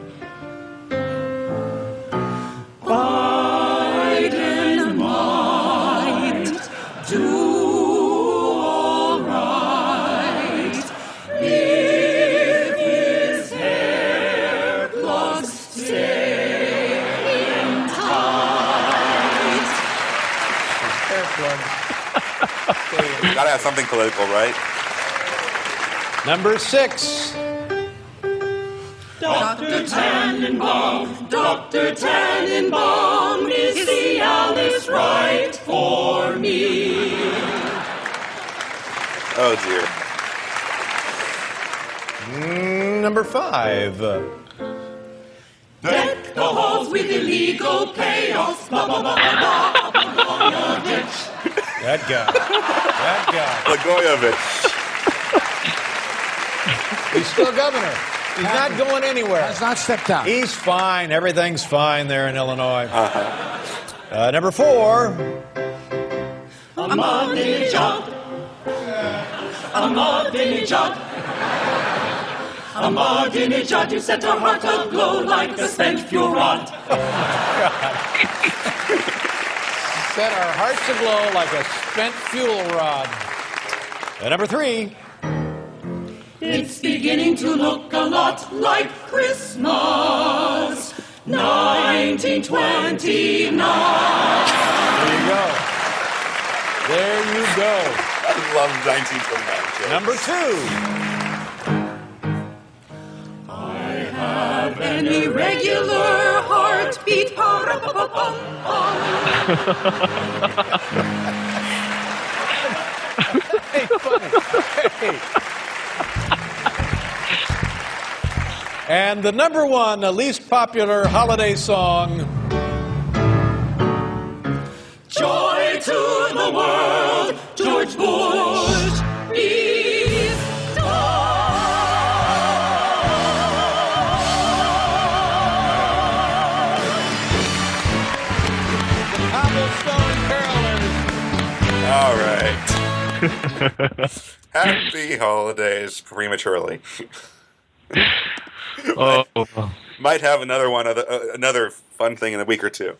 Biden might do all right if his hair plugs stay in tight. Gotta have something political, right? Number six. Doctor Tannenbaum, Doctor Tannenbaum, is the Alice right for me? Oh, dear. Mm, number five. Deck the halls with illegal payoffs. Blah, blah, blah, blah, blah, Blagojevich. That guy. That guy. Blagojevich. He's still governor. He's not going anywhere. Has not stepped down. He's fine. Everything's fine there in Illinois. Uh-huh. Uh, number four. Ahmadinejad. Ahmadinejad. Ahmadinejad, you set our heart aglow like a spent fuel rod. Set our hearts aglow like a spent fuel rod. And number three. It's beginning to look a lot like Christmas. nineteen twenty-nine. There you go. There you go. I love nineteen twenty-nine. Number two. I have an irregular heartbeat. Pa-ra-pa-pa-pum-pum. Hey, funny. Hey. And the number one, the least popular holiday song. Joy to the world, George Bush is Cobblestone Carolers. All right. Happy holidays prematurely. Oh. Might have another one, other, uh, another fun thing in a week or two.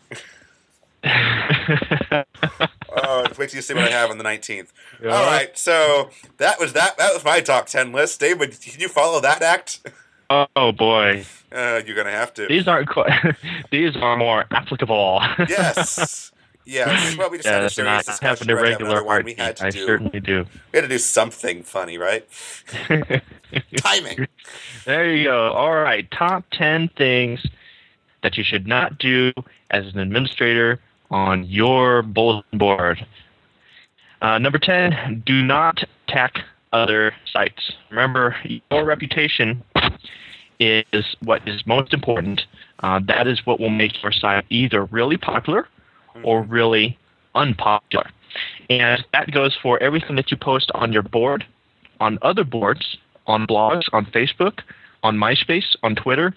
Oh, wait till you see what I have on the nineteenth. Yeah. All right, so that was that. That was my top ten list. David, can you follow that act? Oh boy, Uh, you're gonna have to. these aren't quite. These are more applicable. Yes, yes. Well, we just had a Yes, and I serious I have discussion. an right? We irregular had one. We heartbeat. had to I do. certainly do. We had to do something funny, right? Timing. There you go. All right, top ten things that you should not do as an administrator on your bulletin board. Uh, number ten, do not attack other sites. Remember, your reputation is what is most important. Uh, that is what will make your site either really popular or really unpopular. And that goes for everything that you post on your board, on other boards, on blogs, on Facebook, on MySpace, on Twitter.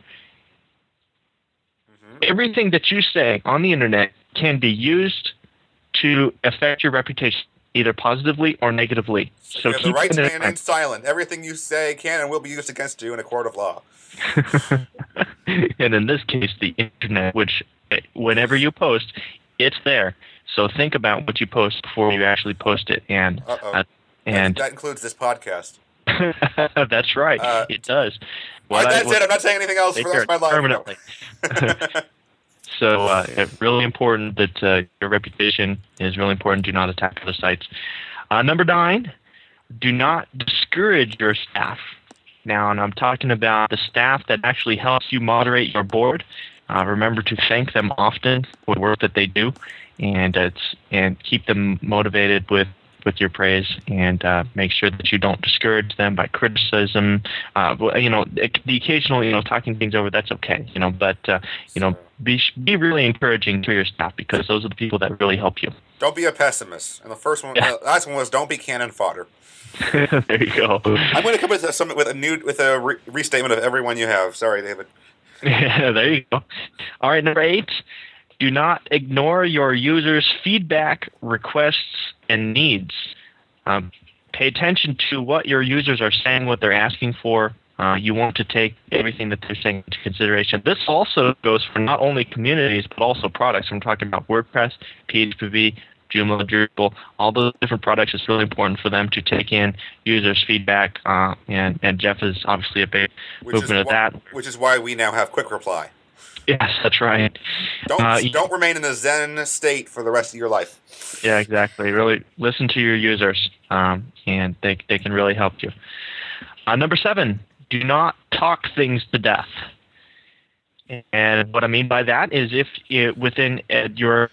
Everything that you say on the internet can be used to affect your reputation, either positively or negatively. So, So you have keep the right it to in remain silent. Everything you say can and will be used against you in a court of law. And in this case, the internet, which whenever you post, it's there. So think about what you post before you actually post it. And Uh-oh. uh, and that includes this podcast. that's right, Uh, it does. All What right, I- that's what- it. I'm not saying anything else for the rest of my life. permanently. So uh, it's really important that uh, your reputation is really important. Do not attack other sites. Uh, number nine, do not discourage your staff. Now, and I'm talking about the staff that actually helps you moderate your board. Uh, remember to thank them often for the work that they do, and uh, it's and keep them motivated with, with your praise, and uh, make sure that you don't discourage them by criticism. Uh, you know, the occasional, you know, talking things over, that's okay. You know, but uh, you know, be be really encouraging to your staff, because those are the people that really help you. Don't be a pessimist. And the first one, Yeah. the last one was don't be cannon fodder. There you go. I'm going to come with a, some, with a new with a re- restatement of every one you have. Sorry, David. Yeah, there you go. All right, number eight, do not ignore your users' feedback, requests, and needs. Um, pay attention to what your users are saying, what they're asking for. Uh, you want to take everything that they're saying into consideration. This also goes for not only communities, but also products. I'm talking about WordPress, P H P V, Joomla, Drupal, all those different products. It's really important for them to take in users' feedback, uh, and, and Jeff is obviously a big Which is, movement of wh- that. which is why we now have quick reply. Yes, that's right. Don't Uh, don't remain in a Zen state for the rest of your life. Yeah, exactly. Really listen to your users, um, and they they can really help you. Uh, number seven, do not talk things to death. And what I mean by that is if it, within uh, your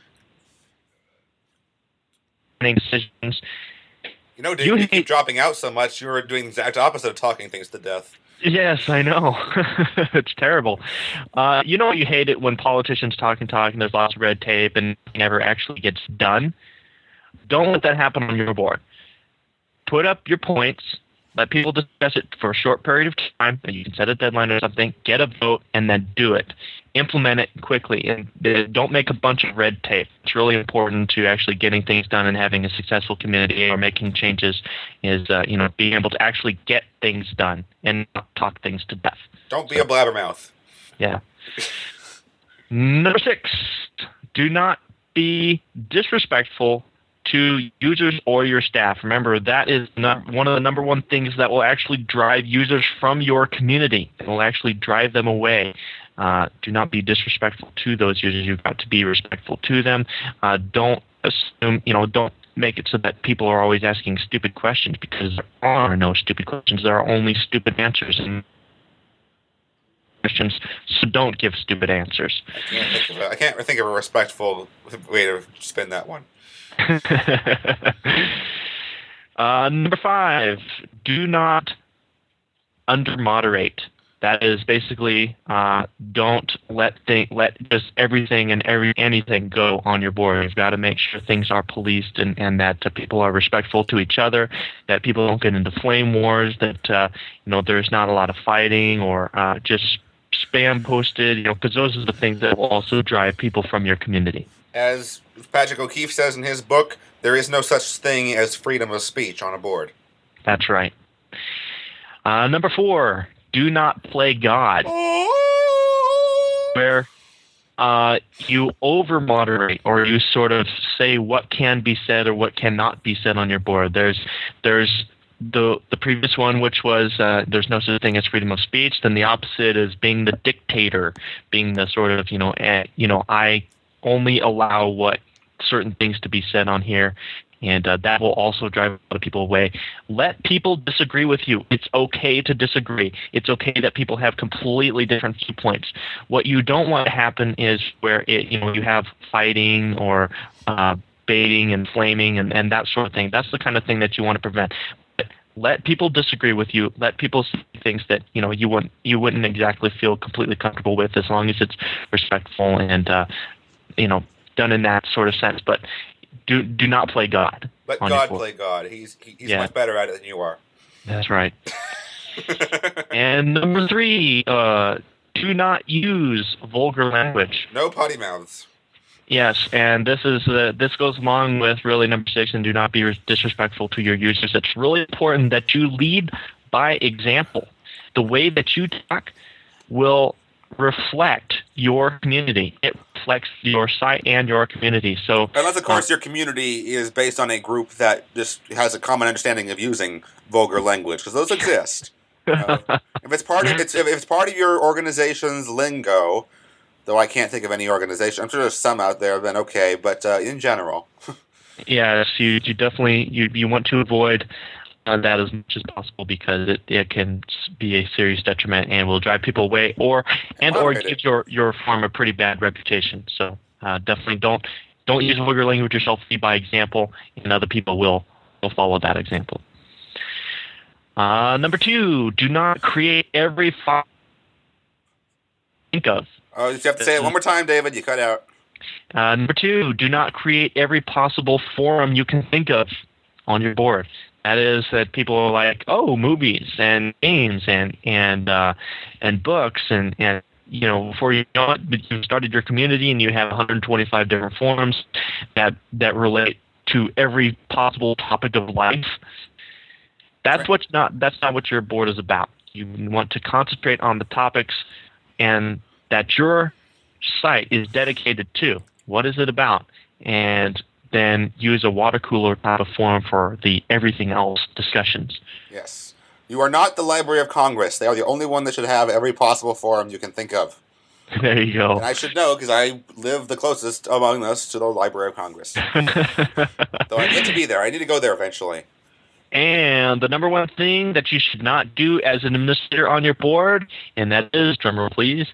decisions, You know, Dave, You you, hate- keep dropping out so much, you're doing the exact opposite of talking things to death. Yes, I know. It's terrible. Uh, you know, you hate it when politicians talk and talk and there's lots of red tape and nothing ever actually gets done. Don't let that happen on your board. Put up your points. Let people discuss it for a short period of time. You can set a deadline or something. Get a vote and then do it. Implement it quickly. And uh, don't make a bunch of red tape. It's really important to actually getting things done and having a successful community or making changes is, uh, you know, being able to actually get things done and not talk things to death. Don't be a blabbermouth. Yeah. Number six, do not be disrespectful to users or your staff. Remember, that is not one of the number one things that will actually drive users from your community. It will actually drive them away. Uh, do not be disrespectful to those users. You've got to be respectful to them. Uh, don't assume, you know, don't make it so that people are always asking stupid questions, because there are no stupid questions. There are only stupid answers and questions. So don't give stupid answers. I can't think of a, I can't think of a respectful way to spin that one. uh, number five, do not under-moderate. That is basically uh, don't let thing, let just everything and every anything go on your board. You've got to make sure things are policed and, and that uh, people are respectful to each other, that people don't get into flame wars, that uh, you know there's not a lot of fighting or uh, just spam posted. You know, because those are the things that will also drive people from your community. As Patrick O'Keefe says in his book, there is no such thing as freedom of speech on a board. That's right. Uh, number four, do not play God. Where uh, you over-moderate or you sort of say what can be said or what cannot be said on your board. There's there's the the previous one, which was uh, there's no such thing as freedom of speech. Then the opposite is being the dictator, being the sort of, you know, uh, you know, I only allow what certain things to be said on here, and uh, that will also drive a lot of people away. Let people disagree with you. It's okay to disagree. It's okay that people have completely different viewpoints. What you don't want to happen is where it, you know, you have fighting or uh, baiting and flaming and, and that sort of thing. That's the kind of thing that you want to prevent. But let people disagree with you. Let people say things that you know you wouldn't you wouldn't exactly feel completely comfortable with, as long as it's respectful and uh, you know, done in that sort of sense. But do do not play God. Let God play God. He's he's yeah. much better at it than you are. That's right. And number three, uh, do not use vulgar language. No potty mouths. Yes, and this is uh, this goes along with really number six, and do not be disrespectful to your users. It's really important that you lead by example. The way that you talk will reflect your community. It reflects your site and your community. So, unless, of course, uh, your community is based on a group that just has a common understanding of using vulgar language, because those exist. Uh, if it's part of it's if it's part of your organization's lingo, though I can't think of any organization. I'm sure there's some out there. Then okay, but uh, in general, yes, you you definitely you you want to avoid Uh, that as much as possible, because it, it can be a serious detriment and will drive people away, or and or give your, your firm a pretty bad reputation. So uh, definitely don't don't use vulgar language yourself. Lead by example, and other people will will follow that example. Uh, number two, do not create every file you think of. Oh, you have to say it one more time, David. You cut out. Uh, number two, do not create every possible forum you can think of on your board. That is that people are like, oh, movies and games and and uh, and books and, and you know, before you know it, you've started your community and you have one hundred twenty-five different forums that that relate to every possible topic of life. That's right. what's not that's not what your board is about. You want to concentrate on the topics and that your site is dedicated to. What is it about? And then use a water cooler type of forum for the everything else discussions. Yes. You are not the Library of Congress. They are the only one that should have every possible forum you can think of. There you go. And I should know because I live the closest among us to the Library of Congress. Though I need to be there. I need to go there eventually. And the number one thing that you should not do as an administrator on your board, and that is, drumroll please,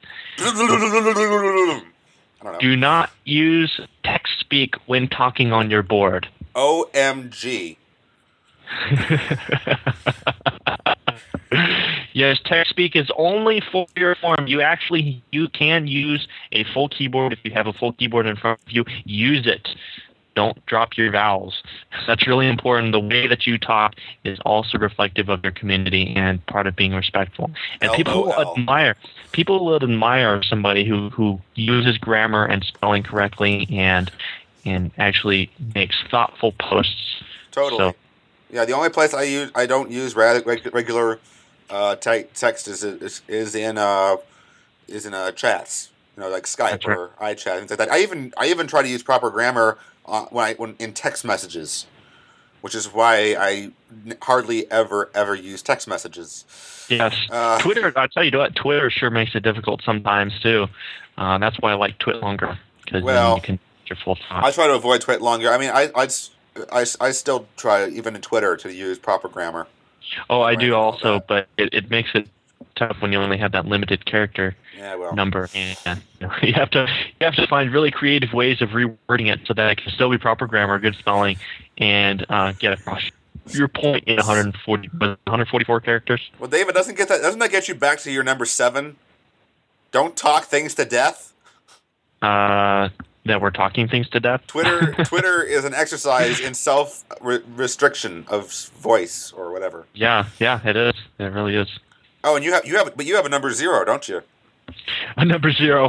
I don't know. Do not use text speak when talking on your board. O M G. Yes, TechSpeak is only for your form. You actually you can use a full keyboard if you have a full keyboard in front of you. Use it. Don't drop your vowels. That's really important. The way that you talk is also reflective of your community and part of being respectful. And people will admire people will admire somebody who, who uses grammar and spelling correctly and and actually makes thoughtful posts. Totally. So, yeah, the only place I use I don't use reg- regular uh, type text is is, is in uh is in uh, chats. You know, like Skype or right. iChat, things like that. I even I even try to use proper grammar Uh, when I when in text messages, which is why I n- hardly ever ever use text messages. Yes, uh, Twitter. I tell you what, Twitter sure makes it difficult sometimes too. Uh, that's why I like Twit longer because well, then you can get your full thought. I try to avoid Twit longer. I mean, I I, I, I still try even in Twitter to use proper grammar. Oh, I do also, but it, it makes it tough when you only have that limited character yeah, well. number. And you, know, you have to you have to find really creative ways of rewording it so that it can still be proper grammar, good spelling, and uh, get across your point in one hundred forty, one hundred forty-four characters. Well, David, doesn't get that doesn't that get you back to your number seven? Don't talk things to death. Uh, that we're talking things to death. Twitter Twitter is an exercise in self re- restriction of voice or whatever. Yeah, yeah, it is. It really is. Oh, and you have you have but you have a number zero, don't you? A number zero.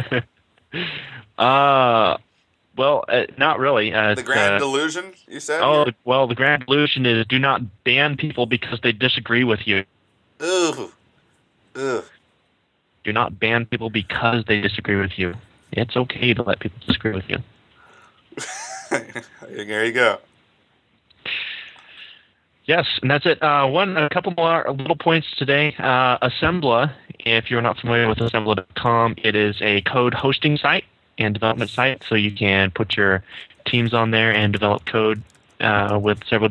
uh, well, uh, not really. Uh, the grand uh, delusion, you said? Oh, well, the grand delusion is do not ban people because they disagree with you. Ugh. Ugh. Do not ban people because they disagree with you. It's okay to let people disagree with you. There you go. Yes, and that's it. Uh, one, a couple more little points today. Uh, Assembla, if you're not familiar with Assembla dot com, it is a code hosting site and development site, so you can put your teams on there and develop code uh, with several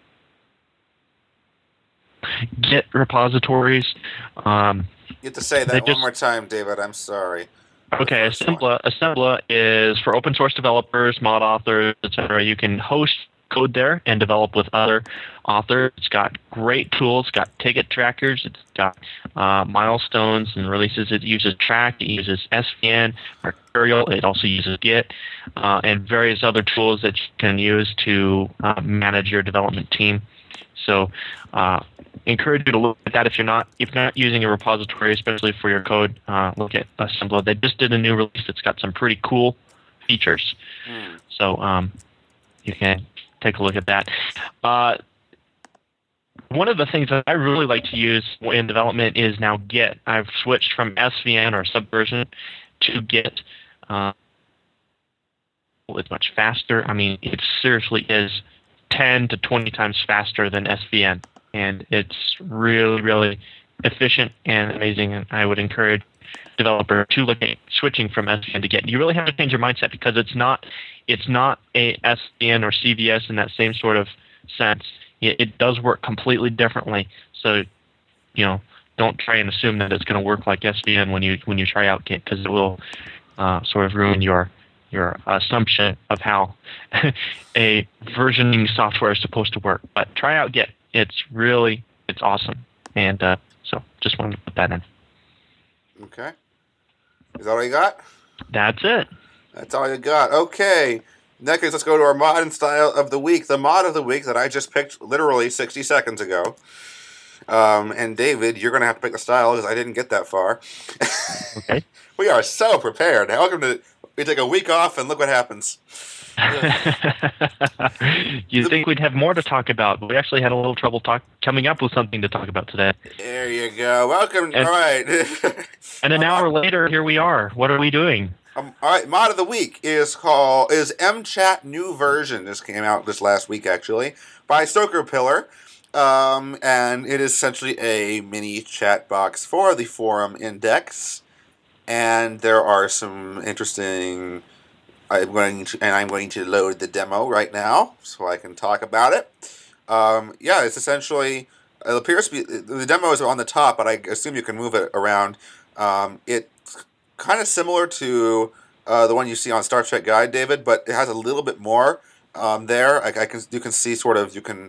Git repositories. Um, you have to say that one just, more time, David. I'm sorry. Okay, Assembla, Assembla is for open source developers, mod authors, et cetera. You can host code there and develop with other authors. It's got great tools. It's got ticket trackers. It's got uh, milestones and releases. It uses Track. It uses S V N, Mercurial. It also uses Git uh, and various other tools that you can use to uh, manage your development team. So, uh, encourage you to look at that if you're not if you're not using a repository, especially for your code. Uh, look at Assembla. They just did a new release that's got some pretty cool features. Mm. So, um, you can take a look at that. Uh, one of the things that I really like to use in development is now Git. I've switched from S V N or Subversion to Git. Uh, it's much faster. I mean, it seriously is ten to twenty times faster than S V N, and it's really, really efficient and amazing. And I would encourage developer to look at switching from S V N to Git. You really have to change your mindset because it's not it's not a S V N or C V S in that same sort of sense. It, it does work completely differently. So, you know, don't try and assume that it's going to work like S V N when you when you try out Git, because it will uh, sort of ruin your your assumption of how a versioning software is supposed to work. But try out Git. It's really it's awesome. And uh, so just wanted to put that in. Okay. Is that all you got? That's it. That's all you got. Okay. Next, let's go to our mod and style of the week. The mod of the week that I just picked literally sixty seconds ago. Um, and David, you're going to have to pick the style because I didn't get that far. Okay. We are so prepared. Welcome to... We take a week off and look what happens. You'd think we'd have more to talk about, but we actually had a little trouble talk, coming up with something to talk about today. There you go. Welcome. And, all right. And an hour later, here we are. What are we doing? Um, all right. Mod of the week is called is MChat New Version. This came out this last week, actually, by Stoker Pillar. Um, and it is essentially a mini chat box for the forum index. And there are some interesting. I'm going to, and I'm going to load the demo right now so I can talk about it. Um, yeah, it's essentially it appears to be the demo is on the top, but I assume you can move it around. Um, it's kind of similar to uh, the one you see on Star Trek Guide, David, but it has a little bit more um, there. I, I can you can see sort of you can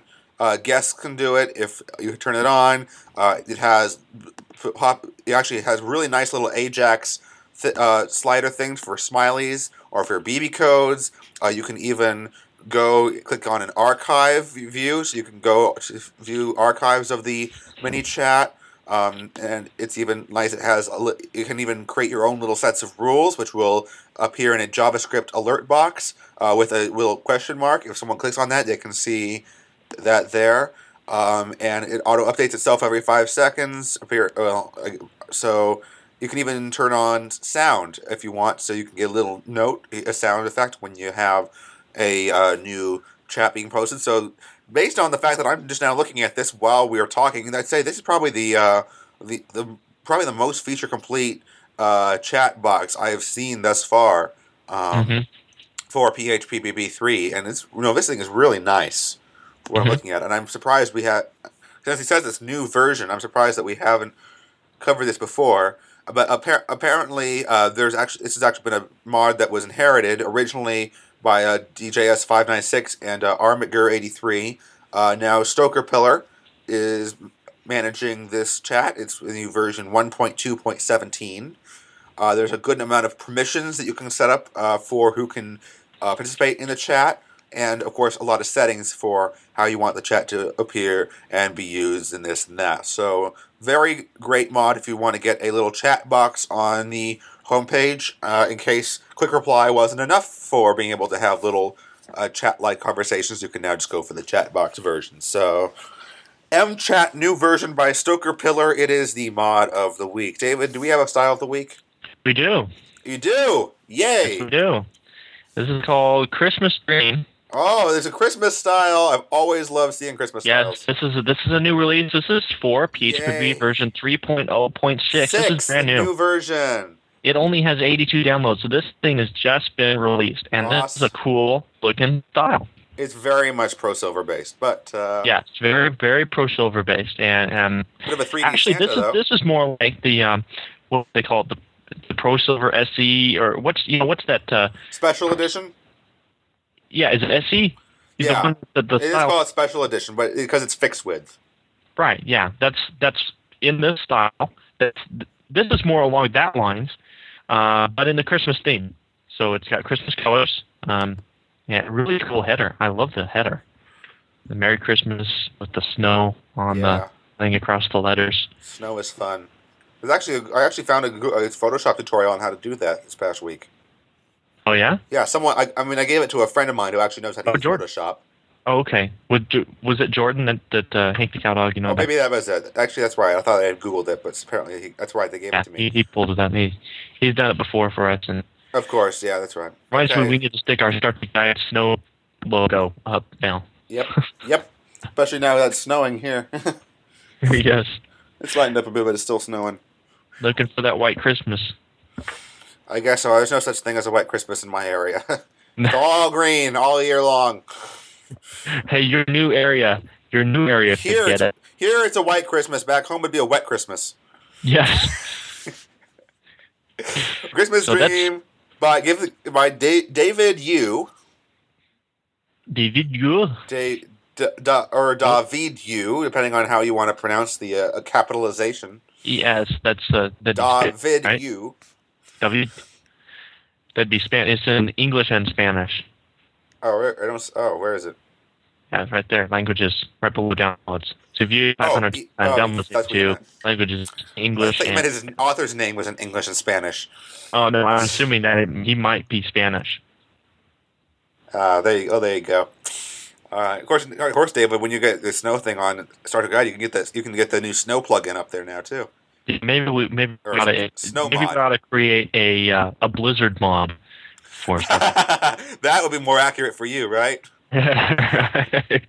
Uh, guests can do it if you turn it on. Uh, it has pop. It actually has really nice little Ajax th- uh, slider things for smileys or for B B codes. Uh, you can even go click on an archive view, so you can go to view archives of the mini chat. Um, and it's even nice. It has a li- you can even create your own little sets of rules, which will appear in a JavaScript alert box uh, with a little question mark. If someone clicks on that, they can see that there. Um, and it auto updates itself every five seconds. Appear well, so you can even turn on sound if you want, so you can get a little note, a sound effect when you have a uh, new chat being posted. So, based on the fact that I'm just now looking at this while we are talking, I'd say this is probably the uh, the, the probably the most feature complete uh, chat box I have seen thus far um, Mm-hmm. for P H P B B three, and it's you know this thing is really nice. What Mhm. I'm looking at, and I'm surprised we had, since he says it's new version, I'm surprised that we haven't covered this before. But appar- apparently, uh, there's actually this has actually been a mod that was inherited originally by uh, D J S five ninety-six and uh, Armiger eighty-three. Uh, now Stoker Pillar is managing this chat. It's the new version one point two point seventeen. Uh, there's a good amount of permissions that you can set up uh, for who can uh, participate in the chat, and of course a lot of settings for how you want the chat to appear and be used and this and that. So very great mod if you want to get a little chat box on the homepage uh, in case Quick Reply wasn't enough for being able to have little uh, chat-like conversations. You can now just go for the chat box version. So M-Chat new version by Stoker Pillar. It is the mod of the week. David, do we have a style of the week? We do. You do! Yes, we Yay! do. This is called Christmas Dream. Oh, there's a Christmas style. I've always loved seeing Christmas Yes, styles. this is a, this is a new release. This is for P H P B Yay. version three point oh point six. This is brand the new. new version. It only has eighty-two downloads, so this thing has just been released, and this is a cool looking style. It's very much Pro Silver based, but uh, Yeah, it's very very Pro Silver based, and and bit of a three D actually Santa, this though. is this is more like the um what they call it, the the Pro Silver S E, or what's you know what's that uh Special edition. yeah is it S E? Is Yeah, the one that the it is style called Special Edition, but because it's fixed width. right? Yeah, that's that's in this style. That's this is more along that lines, uh, but in the Christmas theme. So it's got Christmas colors. Um, yeah, really cool header. I love the header. The Merry Christmas with the snow on Yeah. the thing across the letters. Snow is fun. There's actually, I actually found a, go- a Photoshop tutorial on how to do that this past week. Oh yeah. Yeah, someone. I, I mean, I gave it to a friend of mine who actually knows how to Oh, use Jordan. Photoshop. Oh, okay. Was, was it Jordan that that uh, Hank the Cowdog? You know. Oh, that- maybe that was it. Actually, that's right. I thought I had Googled it, but apparently he, that's right. They gave yeah, it to me. he, he pulled it out. He he's done it before for us, and Of course, yeah, that's right. right Okay. when we need to stick our Star Trek Diet Snow logo up now. Yep, yep. Especially now that it's snowing here. Yes. It's lightened up a bit, but it's still snowing. Looking for that white Christmas. I guess so. There's no such thing as a white Christmas in my area. It's all green all year long. Hey, your new area. Your new area could Here, get it's, it. here it's a white Christmas. Back home would be a wet Christmas. Yes. Christmas So that's- Dream by give by da- David Yu. David Yu. Da- da- da- or David Yu, depending on how you want to pronounce the uh, capitalization. Yes, that's uh, that'd be David right? Yu. David. That'd be Spanish. It's in English and Spanish. Oh, where, I don't. s- Oh, where is it? Yeah, it's right there. Languages, right below downloads. So if you Oh, five hundred e- uh, oh, downloads that's what you to meant. languages, I English, thought you meant and his author's name was in English and Spanish. oh no, I'm assuming that it, he might be Spanish. Uh, there you. Oh, there you go. Uh, of course, of course, David. When you get the snow thing on Starter Guide, you can get this. You can get the new snow plugin up there now too. Maybe we maybe Or we ought to snow maybe mod. we ought to create a uh, a Blizzard mob for us. That would be more accurate for you, right? Right.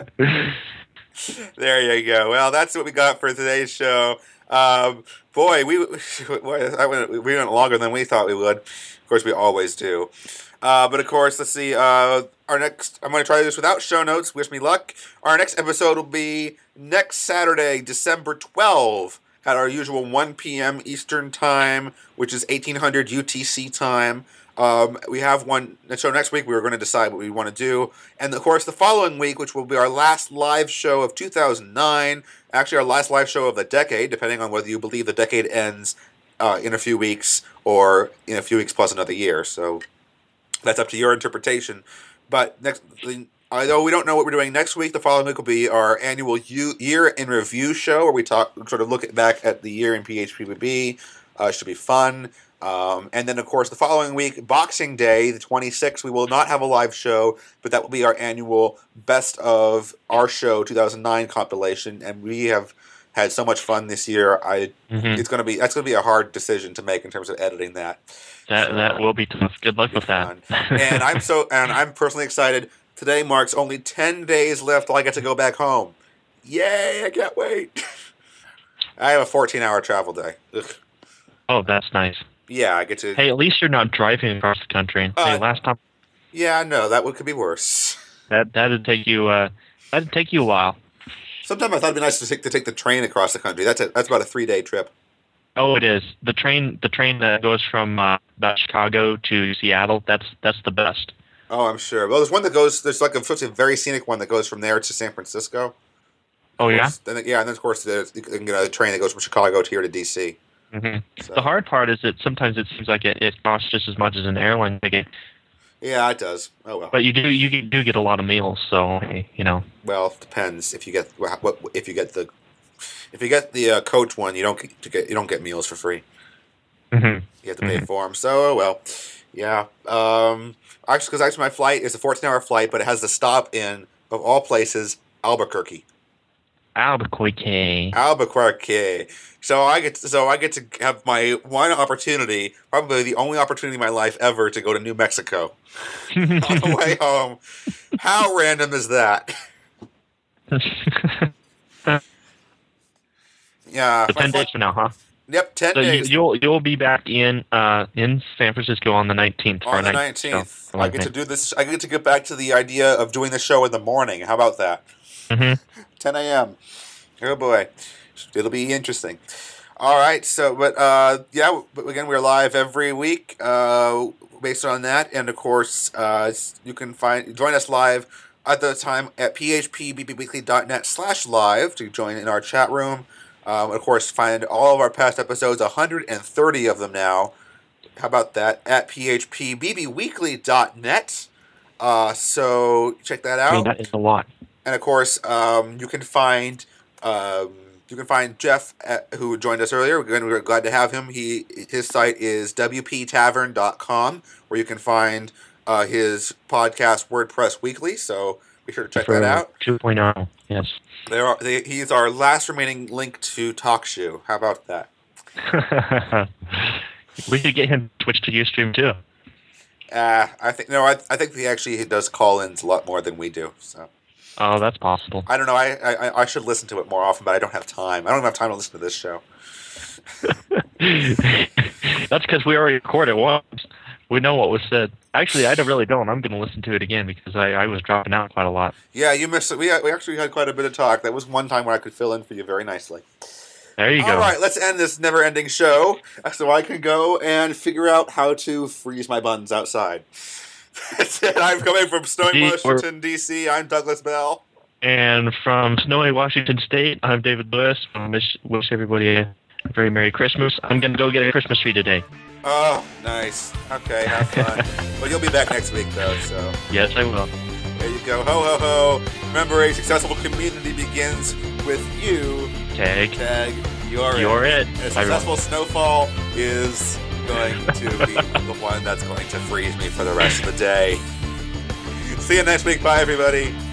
There you go. Well, that's what we got for today's show. Um, boy, we boy, I went, we went longer than we thought we would. Of course, we always do. Uh, but of course, let's see. Uh, our next, I'm going to try this without show notes. Wish me luck. Our next episode will be next Saturday, December twelfth at our usual one p.m. Eastern time, which is eighteen hundred U T C time. Um, we have one, so next week we were going to decide what we want to do. And of course, the following week, which will be our last live show of two thousand nine, actually our last live show of the decade, depending on whether you believe the decade ends uh, in a few weeks or in a few weeks plus another year. So that's up to your interpretation. But next, although we don't know what we're doing next week, the following week will be our annual year in review show, where we talk, sort of look back at the year in P H P B B. Uh, it should be fun. Um, and then, of course, the following week, Boxing Day, the twenty-sixth, we will not have a live show, but that will be our annual Best of Our Show two thousand nine compilation. And we have had so much fun this year. I mm-hmm. it's going to be that's going to be a hard decision to make in terms of editing that. That so, that will be tough. Good luck with that. and I'm so and I'm personally excited. Today marks only ten days left till I get to go back home. Yay! I can't wait. I have a fourteen-hour travel day. Ugh. Oh, that's nice. Yeah, I get to. Hey, at least you're not driving across the country. Uh, hey, last time. Yeah, no, that would could be worse. That that'd take you. Uh, that'd take you a while. Sometimes I thought it'd be nice to take to take the train across the country. That's a, that's about a three day trip. Oh, it is. The train the train that goes from uh, about Chicago to Seattle. That's that's the best. Oh, I'm sure. Well, there's one that goes. There's like a, such a very scenic one that goes from there to San Francisco. Oh yeah. Then, yeah, and then of course there's, you can get a train that goes from Chicago to here to D C. Mm-hmm. So. The hard part is that sometimes it seems like it, it costs just as much as an airline ticket. Yeah, it does. Oh well. But you do you do get a lot of meals, so you know. Well, it depends if you get what if you get the if you get the uh, coach one, you don't get you don't get meals for free. Mm-hmm. You have to pay mm-hmm. for them. So oh well, yeah. Um, actually, because actually my flight is a fourteen-hour flight, but it has the stop in of all places Albuquerque. Albuquerque. Albuquerque. So I get to, so I get to have my one opportunity, probably the only opportunity in my life ever, to go to New Mexico on the way home. How random is that? Yeah. So ten days from now, huh? Yep, ten so days. You, you'll you'll be back in uh, in San Francisco on the nineteenth. On the nineteenth, I get to do this. I get to get back to the idea of doing the show in the morning. How about that? Mm-hmm. ten a.m. Oh boy, it'll be interesting. All right, so but uh, yeah, but again, we're live every week uh, based on that, and of course, uh, you can find join us live at the time at p h p b b weekly dot net slash live to join in our chat room. Um, of course, find all of our past episodes, one hundred thirty of them now. How about that? At p h p b b weekly dot net. Uh, so check that out. I mean, that is a lot. And of course, um, you can find um, you can find Jeff, at, who joined us earlier. Again, we're glad to have him. He his site is w p tavern dot com, where you can find uh, his podcast WordPress Weekly. So be sure to check For that out. two point oh, yes. There are, they, he's our last remaining link to TalkShoe. How about that? We could get him to switch to Ustream too. Uh, I think no. I I think he actually does call-ins a lot more than we do. So. Oh, that's possible. I don't know. I, I I should listen to it more often, but I don't have time. I don't even have time to listen to this show. That's because we already recorded once. We know what was said. Actually, I don't really don't. I'm going to listen to it again because I, I was dropping out quite a lot. Yeah, you missed it. We we actually had quite a bit of talk. That was one time where I could fill in for you very nicely. There you All go. All right, let's end this never-ending show so I can go and figure out how to freeze my buns outside. That's it. I'm coming from snowy Washington, D C I'm Douglas Bell. And from snowy Washington State, I'm David Lewis. I wish, wish everybody a very Merry Christmas. I'm going to go get a Christmas tree today. Oh, nice. Okay, have fun. Well, you'll be back next week, though, so... Yes, I will. There you go. Ho, ho, ho. Remember, a successful community begins with you. Tag. Tag. You're, You're it. it. And a successful snowfall is going to be the one that's going to freeze me for the rest of the day. See you next week. Bye, everybody.